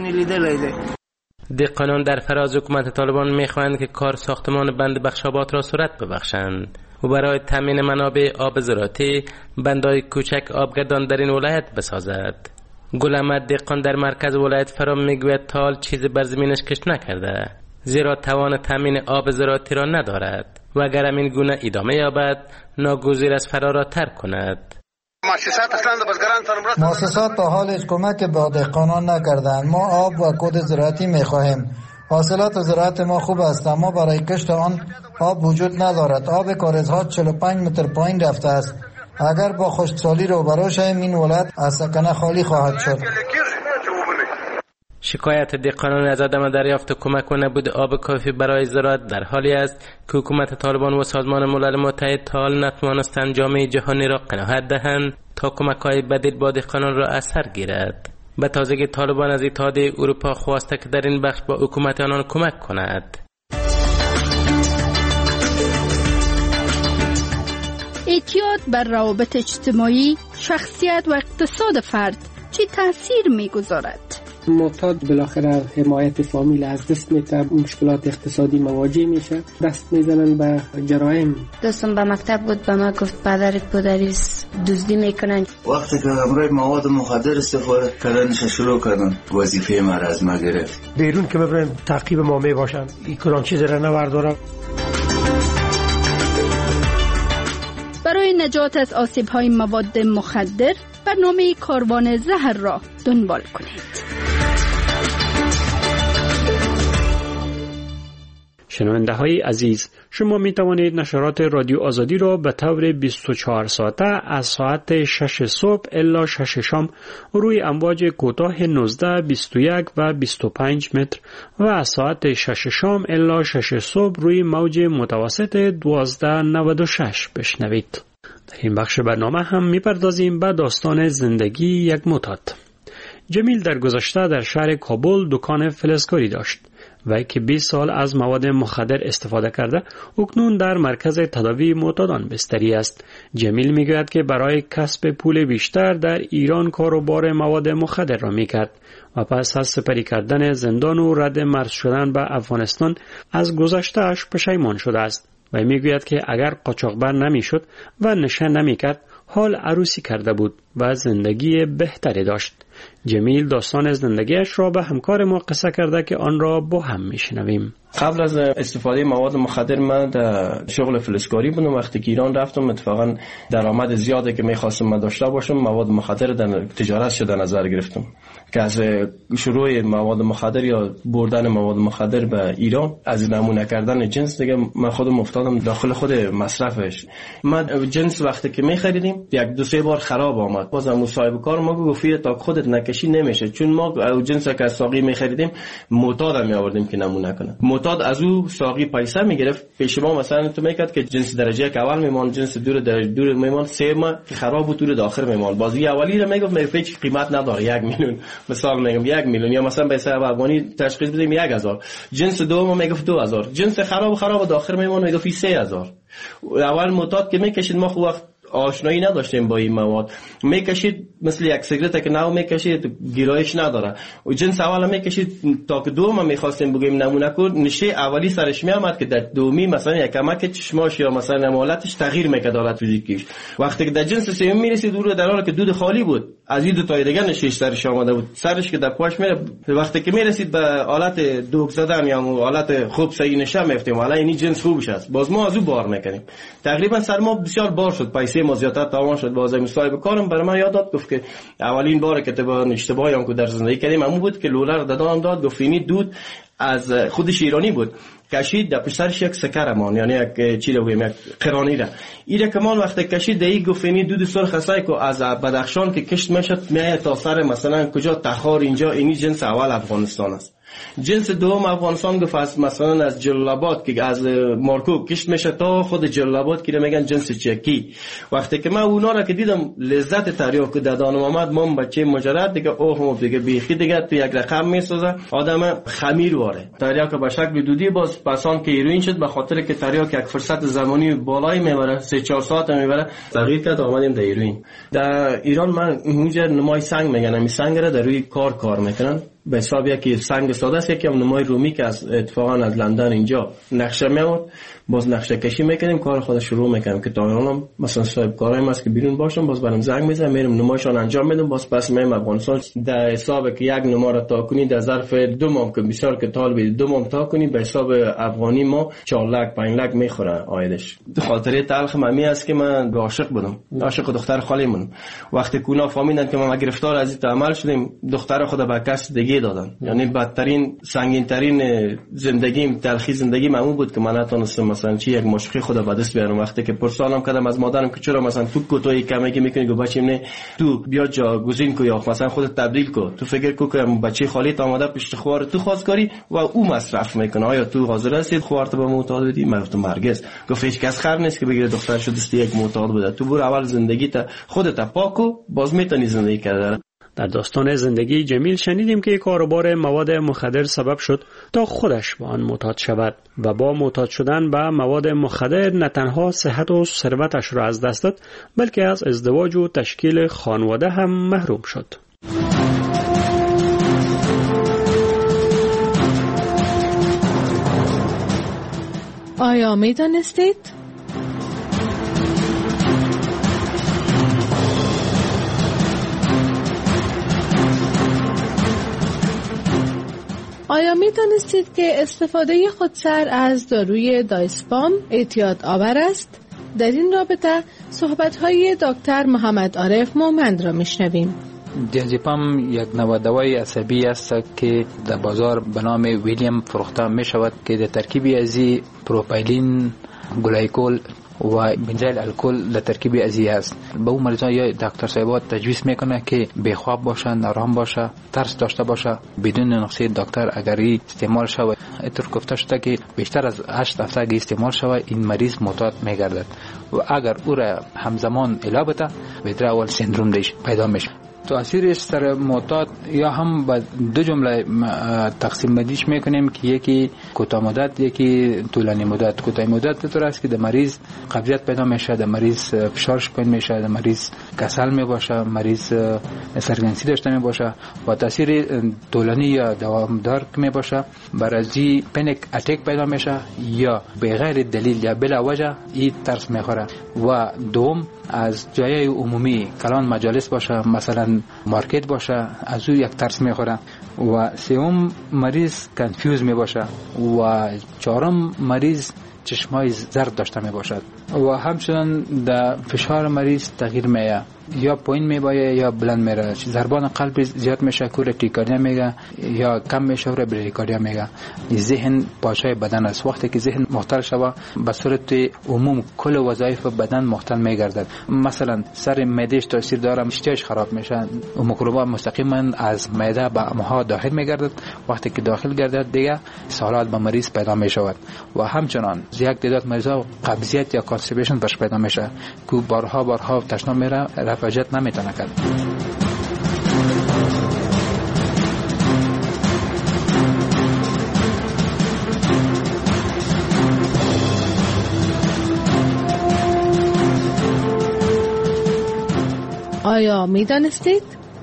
دهقانان در فراز حکومت طالبان میخواهند که کار ساختمان بند بخشابات را صورت ببخشند و برای تامین منابع آب زراعتی بندهای کوچک آبگردان در این ولایت بسازد. گل احمد دهقان در مرکز ولایت فرا میگوید تا حال چیزی بر زمینش کشت نکرده، زیرا توان تامین آب زراعتی را ندارد و اگر همین گونه ادامه یابد ناگزیر است فرا را ترک کند. مؤسسات تا حال هیچ کمک به دهقانان نکردند. ما آب و کد زراعتی میخواهیم. حاصلات زراعت ما خوب است اما برای کشت آن آب وجود ندارد. آب کاریزها چهل و پنج متر پایین رفته است. اگر با خشکسالی روبرو شویم این ولایت از سکنه خالی خواهد شد. شکایت دهقانان از عدم دریافت کمک و نبود آب کافی برای زراعت در حالی است که حکومت طالبان و سازمان ملل متحد تا حال نتوانستند جامعه جهانی را قناعت دهند تا کمک‌های بدیل با دهقانان را اثر گیرد. به تازگی طالبان از اتحادیه اروپا خواسته که در این بخش با حکومت آنان کمک کند. اعتیاد بر روابط اجتماعی، شخصیت و اقتصاد فرد چه تأثیر می‌گذارد؟ معتاد بالاخره حمایت فامیل از دست میده، مشکلات اقتصادی مواجه میشه، دست میزنن به جرایم. دوستم به مکتب بود به ما گفت پدرت پدریس دزدی میکنن. وقتی که امروز مواد مخدر استفاده کردنش شروع کردن وظیفه ما را از ما گرفت. بیرون که ببرن تعقیب ما میباشن، این کلان چیز را نوردارم. برای نجات از آسیب‌های مواد مخدر برنامه کاروان زهر را دنبال کنید. شنونده های عزیز، شما می توانید نشرات رادیو آزادی را به طور بیست و چهار ساعته از ساعت شش صبح الی شش شام روی امواج کوتاه نوزده، بیست و یک و بیست و پنج متر و از ساعت شش شام الی شش صبح روی موج متوسط دوازده نود و شش بشنوید. در این بخش برنامه هم می پردازیم به داستان زندگی یک معتاد. جمیل در گذشته در شهر کابل دکان فلزکاری داشت. وی که بیست سال از مواد مخدر استفاده کرده اکنون در مرکز تداوی معتادان بستری است. جمیل میگوید که برای کسب پول بیشتر در ایران کاروبار مواد مخدر را میکرد و پس از سپری کردن زندان و رد مرز شدن به افغانستان از گذشته‌اش پشیمان شده است. و میگوید که اگر قاچاقبر نمیشد و نشه نمیکرد حال عروسی کرده بود و زندگی بهتری داشت. جمیل داستان زندگیش را به همکار ما قصه کرده که آن را با هم میشنویم. قبل از استفاده مواد مخدر من در شغل فلزکاری بودم. وقتی که ایران رفتم اتفاقا درآمد زیادی که میخواستم من داشته باشم مواد مخدر در تجارت شده نظر گرفتم که از شروع مواد مخدر یا بردن مواد مخدر به ایران از نمونه کردن جنس دیگه من خودم افتادم داخل خود مصرفش. من جنس وقتی که میخریدیم یک دو سه بار خراب آمد. بازم مصاحبه کار ما گفت تا خودت نکشی نمیشه، چون ما جنس که از ساقی میخریدیم معتاد می آوردیم که نمونه کنه. معتاد از او ساقی پیسه میگرفت پیش ما، مثلا تو میکرد که جنس درجه یک اول میمان، جنس دور درجه دور میمان، سه ما که خراب بود دور داخل میمان. بازی اولی رو میگفت میگفت هیچ قیمت نداره یک میلیون، مثلا میگم یک میلیون، یا مثلا به حساب افغانی تشخیص بدیم یک هزار. جنس دوم میگفت دو هزار. جنس خراب خراب داخل میمان میگفت سه هزار. اول معتاد که میکشید ما خو وقت آشنایی نداشتیم با این مواد، میکشید مثل یک سیگرت که نو میکشید گیرایش نداره و جنس اول میکشید تا که دوم میخواستیم بگیم نمونه کن نشه اولی سرش میامد که در دومی مثلا یک کمک چشماش یا مثلا حالتش تغییر میکرد حالت فیزیکیش. وقتی که در جنس سوم میرسید دور در حالی که دود خالی بود از این دو تای دیگه نشش سرش آمده بود، سرش که در پاش میره. وقتی که میرسید به حالت دوگ زدن یا حالت خوب صحیح نشه میفتیم حالا این جنس خوبش است، باز ما از او بار میکنیم. تقریبا سر ما بسیار بار شد، پیسه ما زیادت تاوان شد. باز مصاحبه کارم برای من یاد داد گفت که اولین بار که تو اشتباهی هم که در زندگی کردیم همون بود که لولر دادم داد گفت اینی دود از خودش ایرانی بود، کشید در پشترش یک سکرمان یعنی یک چی رو بگیم یک قرانی را ایره کمان وقتی کشید دی گفت اینی دود سرخ است که از بدخشان که کشت میشد میاد تا سر مثلا کجا تخار اینجا. اینی جنس اول افغانستان است. جنس دوم افغانستان گفت مثلا از جلال آباد که از مارکو کشت میشه تا خود جلال آباد که میگن جنس چکی. وقتی که من اونا را که دیدم لذت تریاک دادانم آمد، من بچه مجرد دیگه اوه دیگه بیخی دیگه تو یک رقم میسازه آدم خمیر واره. تریاک به شکل دودی باز پسان که هیروئین شد به خاطر که تریاک یک فرصت زمانی بالایی میبره، سه چهار ساعت میبره، تغییر کرد آمدیم در هیروئین. در ایران من اونجا نمای سنگ میگن، این سنگ را در روی کار کار میکنن به حساب یکی سنگ ساده است، یکی هم نمای رومی که از اتفاقا از لندن اینجا نقشه میاد، باز نقشه کشی میکنیم کار خود شروع میکنیم که تا الان مثلا صاحب کارایم است که بیرون باشم باز برام زنگ میزنم میرم نمایشان انجام میدم، باز پس میام افغانستان. در حساب که یک نما را تا کنی در ظرف دو ماه که بسیار که طالب دو ماه تا کنی به حساب افغانی ما چهار لک پنج لک میخوره آیدش. خاطره تلخ ممی است که من عاشق بودم، عاشق دختر خالیمون. وقتی کونا فهمیدن که ما گرفتار از این عمل شدیم دختر خود به کس دیگه دادن، یعنی بدترین سنگین ترین زندگیم تلخی زندگیم همون بود که من نتونستم مثلا چی یک مشقی خدا به دست بیارم. وقتی که پرسانم کردم از مادرم که چرا مثلا تو کوتوی کمکی میکنی گفت بچه‌م نه تو بیا جا گزین کو یا مثلا خودت تبدیل کو، تو فکر کو که بچه خالیت آماده پشت خوار تو خواستگاری و او مصرف میکنه، آیا تو حاضر هستی خوارت به معتاد بدی؟ من گفتم هرگز. گفت هیچ کس خر نیست که بگیره دخترش دست یک معتاد بده، تو برو اول زندگیت خودت پاکو باز میتونی زندگی کردن. در داستان زندگی جمیل شنیدیم که کاروبار مواد مخدر سبب شد تا خودش به آن معتاد شود و با معتاد شدن به مواد مخدر نه تنها صحت و ثروتش را از دست داد بلکه از ازدواج و تشکیل خانواده هم محروم شد. آیا می دانستید؟ آیا می دانستید که استفاده خودسر از داروی دایسپام اعتیاد آور است؟ در این رابطه صحبت‌های دکتر محمد عارف مومند را میشنویم. دیازپام یک نوع دوای عصبی است که در بازار به نام ویلیام فروخته می شود که در ترکیبی از پروپایلین، گلایکول و بنزایل الکل در ترکیب ازی است. به اون مریضان یا دکتر صاحبات تجویز میکنه که بیخواب باشه، نارام باشه، ترس داشته باشه. بدون نقصه دکتر اگر استعمال شود اینطور گفته شده که بیشتر از هشت هفته اگه استعمال شود این مریض معتاد میگردد و اگر او را همزمان علاج بده ویدرال سندروم دیش پیدا میشه. تاثیرش سر معتاد یا هم به دو جمله تقسیم بندیش میکنیم که یکی کوتاه مدت یکی طولانی مدت. کوتاه مدت طور است که در مریض قبضیت پیدا میشه، در مریض فشارش پایین میشه، در مریض کسل میباشه، مریض سرگرمی داشته میباشه و تاثیر طولانی یا دوامدار میباشه برازی پنیک اتک پیدا میشه یا به غیر دلیل یا بلا وجه این ترس میخوره. و دوم از جای عمومی کلان مجالس باشه، مثلا مارکت باشه، از او یک ترس میخوره. و سوم مریض کنفیوز می باشه و چهارم مریض چشمای زرد داشته می باشد و همچنان در فشار مریض تغییر میه، یا پایین میبایه یا بلند میره، ضربان قلب زیاد میشه کور تیکاردیا میگه یا کم میشه و بریکاردیا میگه. ذهن پاشای بدن است، وقتی که ذهن مختل شوه به صورت عموم کل وظایف بدن مختل میگردد. مثلا سر معدهش تاثیر داره، اشتهاش خراب میشه، میکروبا مستقیما از معده به امعا داخل میگردد. وقتی که داخل گردد دیگه سالات به مریض پیدا میشود و همچنان یک تعداد مریضا قبضیت یا کانستیپیشن برش پیدا میشه که بارها بارها تشنا میره رفاجت نمیتونه کرد. آیا میدانستید؟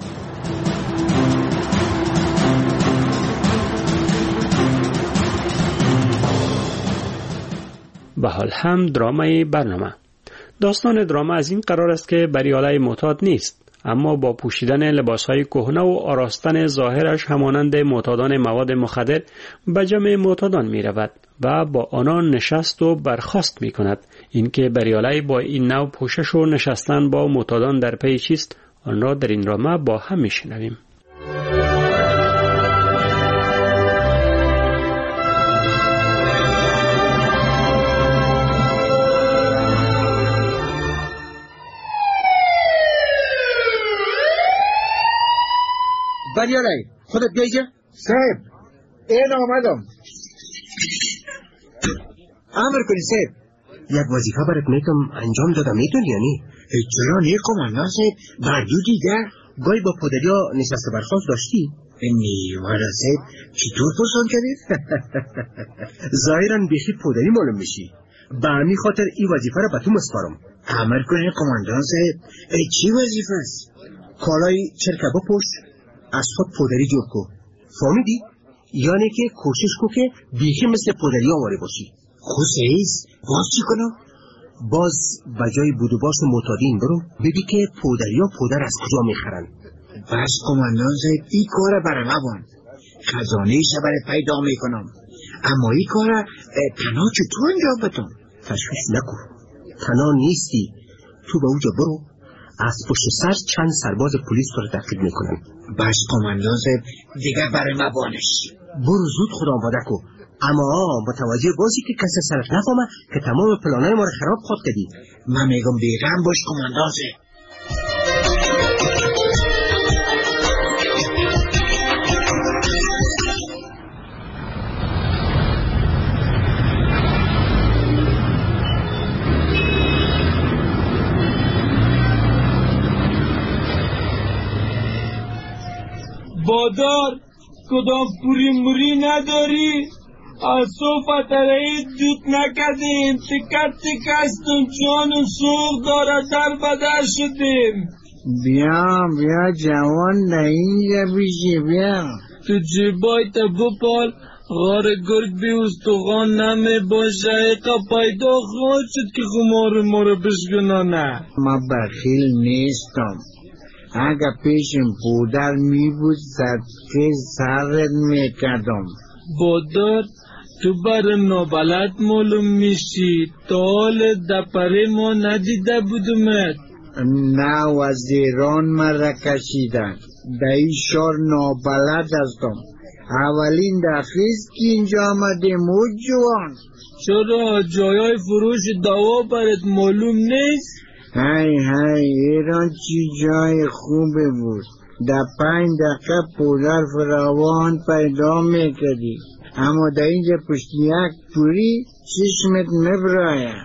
به حال هم درامای برنامه. داستان دراما از این قرار است که بریاله معتاد نیست، اما با پوشیدن لباسهای کهنه و آراستن ظاهرش همانند معتادان مواد مخدر به جمع معتادان می رود و با آنان نشست و برخاست می کند. اینکه بریاله با این نوع پوشش و نشستن با معتادان در پی چیست، آن را در این دراما با هم می شنویم. بریاله خودت بیجه؟ صاحب این آمدم. امر کنی صاحب. یک وظیفه برات میتونم انجام دادم، میتونی یعنی؟ چرا نی کماندان صاحب؟ بردو دیگه گاهی با پدریا نشست برخواست داشتی؟ نی والا صاحب چطور پرسان کردید؟ ظاهرا بیخی پدری معلوم میشی. به همین خاطر این وظیفه را به تو مسپارم. امر کنی کماندان صاحب. ای چی وظیفه است؟ کالای چرکه بپوش، از خود پودری جور کو. فهمیدی؟ یعنی که کوشش کو که بیخی مثل پودری آواره باشی. خوشیز باز چی کنم؟ باز بجای بودو باش و معتادین برو ببی که پودری ها پودر از کجا میخرن. بس کماندان صاحب این کار برای مبان، خزانه ایشه برای پیدا میکنم، اما این کار تنها چطور انجام بتون؟ تشویش نکن، تنها نیستی. تو به اوجا برو، از پشت سر چند سرباز پلیس تو رو تعقیب میکنن. بس کماندان صاحب دیگه برای ما بانش. برو زود خدا آماده کو، اما متوجه باشی که کسی سرت نفهمه که تمام پلانای ما رو خراب خود کردی. من میگم بیغم باش کماندان صاحب. بادار کدام پوری موری نداری؟ از صوفت رئیس جوت نکدیم، تکت تکستون چون سوق داره در بدر شدیم. بیا بیا جوان نه اینجا بیشی بیا. تو جیبای تا بپال غار گرگ بی استخوان نمی باشه. ایقا پیدا خواهد شد که خمار ما رو بشگنانه. ما بخیل نیستم، اگه پیشم پودر می بود صدقه سرت می کردم. بادار تو بر نابلد معلوم میشی، تا حال دپره ما ندیده بودمت. نه وزیران مرا کشیدن، در این شار نابلد هستم. اولین دفعیست که اینجا آمدیم او جوان. چرا جایای فروش دوا برات معلوم نیست؟ های های ایران چی جای خوبه بود، در پنج دقیقه پودر فراوان پیدا میکردی، اما در اینجا پشت یک پوری چشمت مبرایه.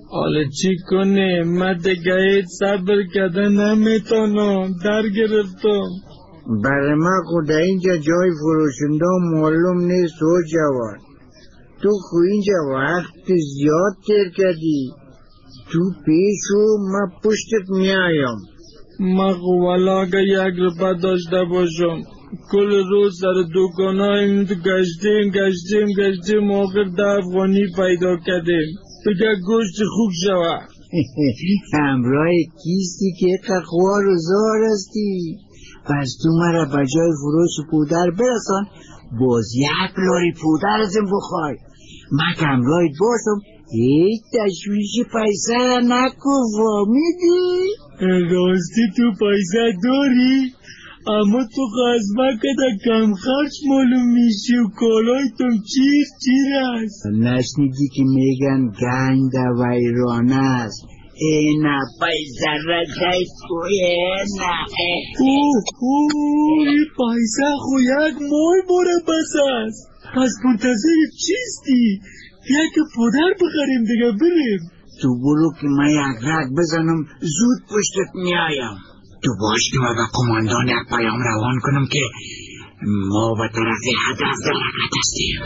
حالا چی کنه؟ من دیگه صبر کردن نمیتونم، در گرفتم. برای من خود اینجا جای فروشنده معلوم نیست و جوان. تو خو اینجا وقت زیاد تیر کردی. تو پیشو من پشتت میایم. من خو والا اگه یک روپا داشته باشم کل روز سر دکانای گشتیم گشتیم گشتیم آخر ده افغانی پیدا کردیم. بگه گوشت خوب شوه. همراه کیستی که خوار و زار هستی. پس تو مرا بجای فروش پودر برسان باز یک لاری پودر ازم بخوای. من که همراهت باشم هیچ تشویش پیسه نکو فامیدی؟ راستی تو پیسه داری؟ اما تو خزمه کده کم خرچ معلوم میشی و کالایتون چیر چیر است. نشنیدی که میگن گنج و ویرانه است. اینا پیسه را کهید کوی اینا. اوه اوه این پیسه خو یک مای باره بس است. پس منتظر چیستی؟ یک پودر بخریم دیگه بریم. تو برو که من یک رگ بزنم زود پشتت میایم. تو باش که من به کماندان یک پیام روان کنم که ما به طرف هدف در حرکت هستیم.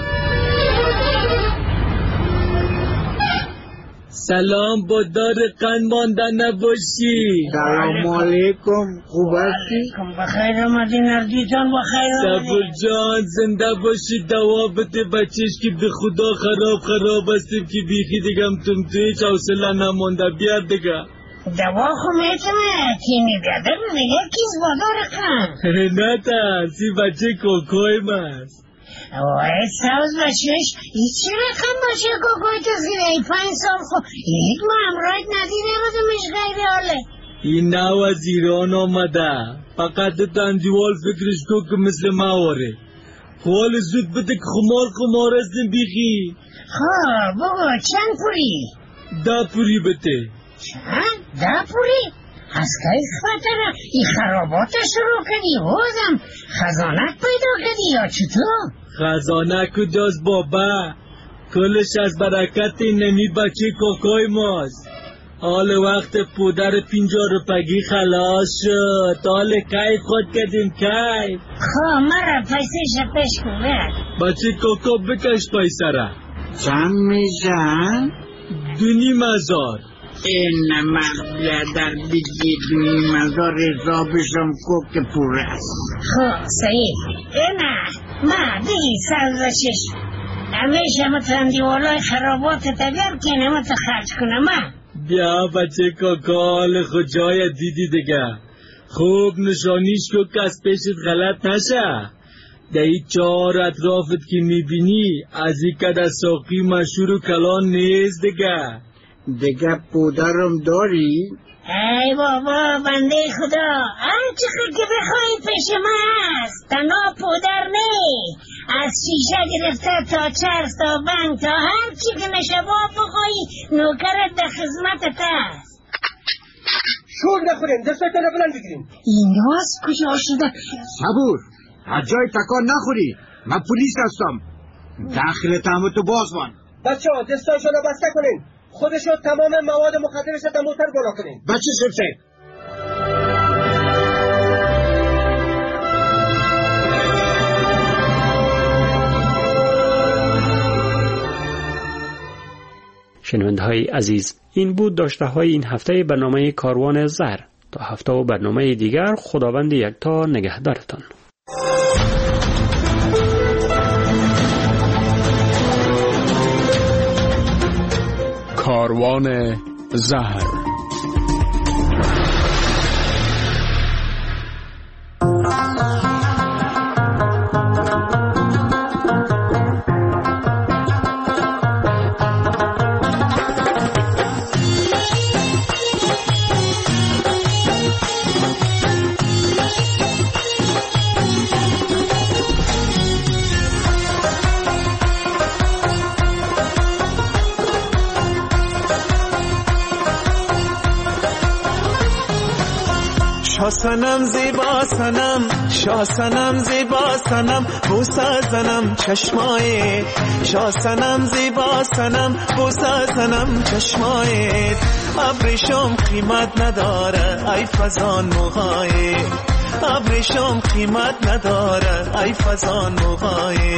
سلام، با دار قند مانده نباشی. سلام علیکم، خوب هستی؟ بخیر آمدی نردی جان، بخیر آمدی. صبر جان زنده باشی، دوا بده بچهش که به خدا خراب خراب هستیم که بیخی دیگم تم تو هیچ حوصله نمانده. بیار دیگه دوا خو میتونه تینی بیادر میگه کیز با دار قند. نه ترسی بچه کوکوی ماست. وای سوز بچهش هیچ رقم باشه کوکوی تزگیره ای پنج سال خو یک ما امرایت ندیده بودمش غیر حاله. این نو از ایران آمده، فقط تنجوال فکرش کو که مثل مواره. حال زود بده که خمار خمار هستیم بیخی. خواه بگو چند پوری؟ ده پوری بده. چند؟ ده پوری؟ از که خطره ای خرابات شروع کردی بازم خزانک پیدا کردی یا چطور؟ خزانه کجاست بابا؟ کلش از برکت نمی بچه کوکوی ماست. حال وقت پودر پینجا روپگی خلاص شد. حال کیف خود کردیم کیف. خواه مرا پیسه شپش کنه بچه کوکو بکش پیسه را. چند میشن؟ دونی مزار. این مغبیه در بیدی دونی مزار حسابشم که پور است. خواه سعید اینا ما دیگی سرزشش همیشه متندیوالای خرابات تگر که نمت خرج کنم. بیا بچه کاکال خود جای دیدی دیگه. خوب نشانیش که کس پیشت غلط نشه. دهی چهار اطرافت که میبینی از این که در ساقی مشهور و کلان نیست دیگه. دیگه پودرم داری؟ ای بابا بنده خدا هر چقدر که بخوایی پیش من هست. تنها پودر نی از شیشه گرفته تا چرس تا بنگ تا هر چی که نشبا بخوایی نوکرت در خدمتت هست. شور نخوریم دستایتان بلند بگیریم. این راست کجا شده؟ صبور از جای تکان نخوری. من پلیس هستم. داخل تهمتو باز من. بچه ها دستایشان رو بسته کنین. خودشو تمام مواد مخدرش در موتر گلا کنین. بچه سرسه شنونده های عزیز، این بود داشته های این هفته برنامه کاروان زر. تا هفته و برنامه دیگر خداوند یکتا نگهدارتان. کاروان زهر. شاه سنم زیبا سنم، شاه سنم زیبا سنم، بوسه زنم چشمای شاه سنم زیبا سنم، بوسه زنم چشمای ابریشم قیمت نداره ای فزان موهای، ابریشم قیمت نداره ای فزان موهای.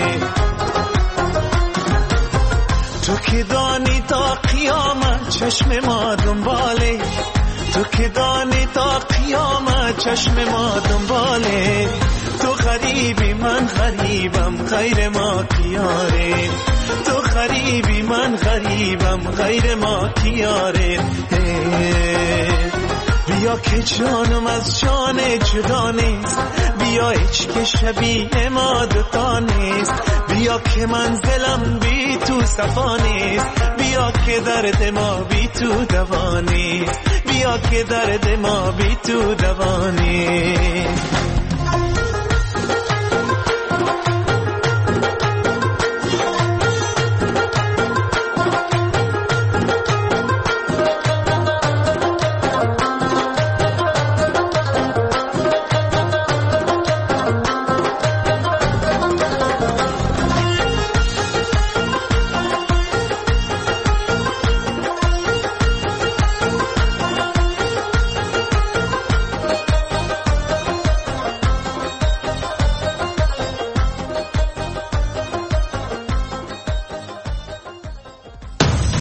تو که دانی تا قیامت چشم ما دنباله، تو که دانی تا قیامت چشم ما دنباله. تو غریبی من غریبم غیر ما کیاره، تو غریبی من غریبم غیر ما کیاره. بیا که جانم از جان جدا نیست، بیا هیچ که شبیه ما دوتا نیست، بیا که منزلم بی تو صفا نیست، بیا که درد ما بی تو دوا نیست، بیا که درد ما بی تو دوا نیست.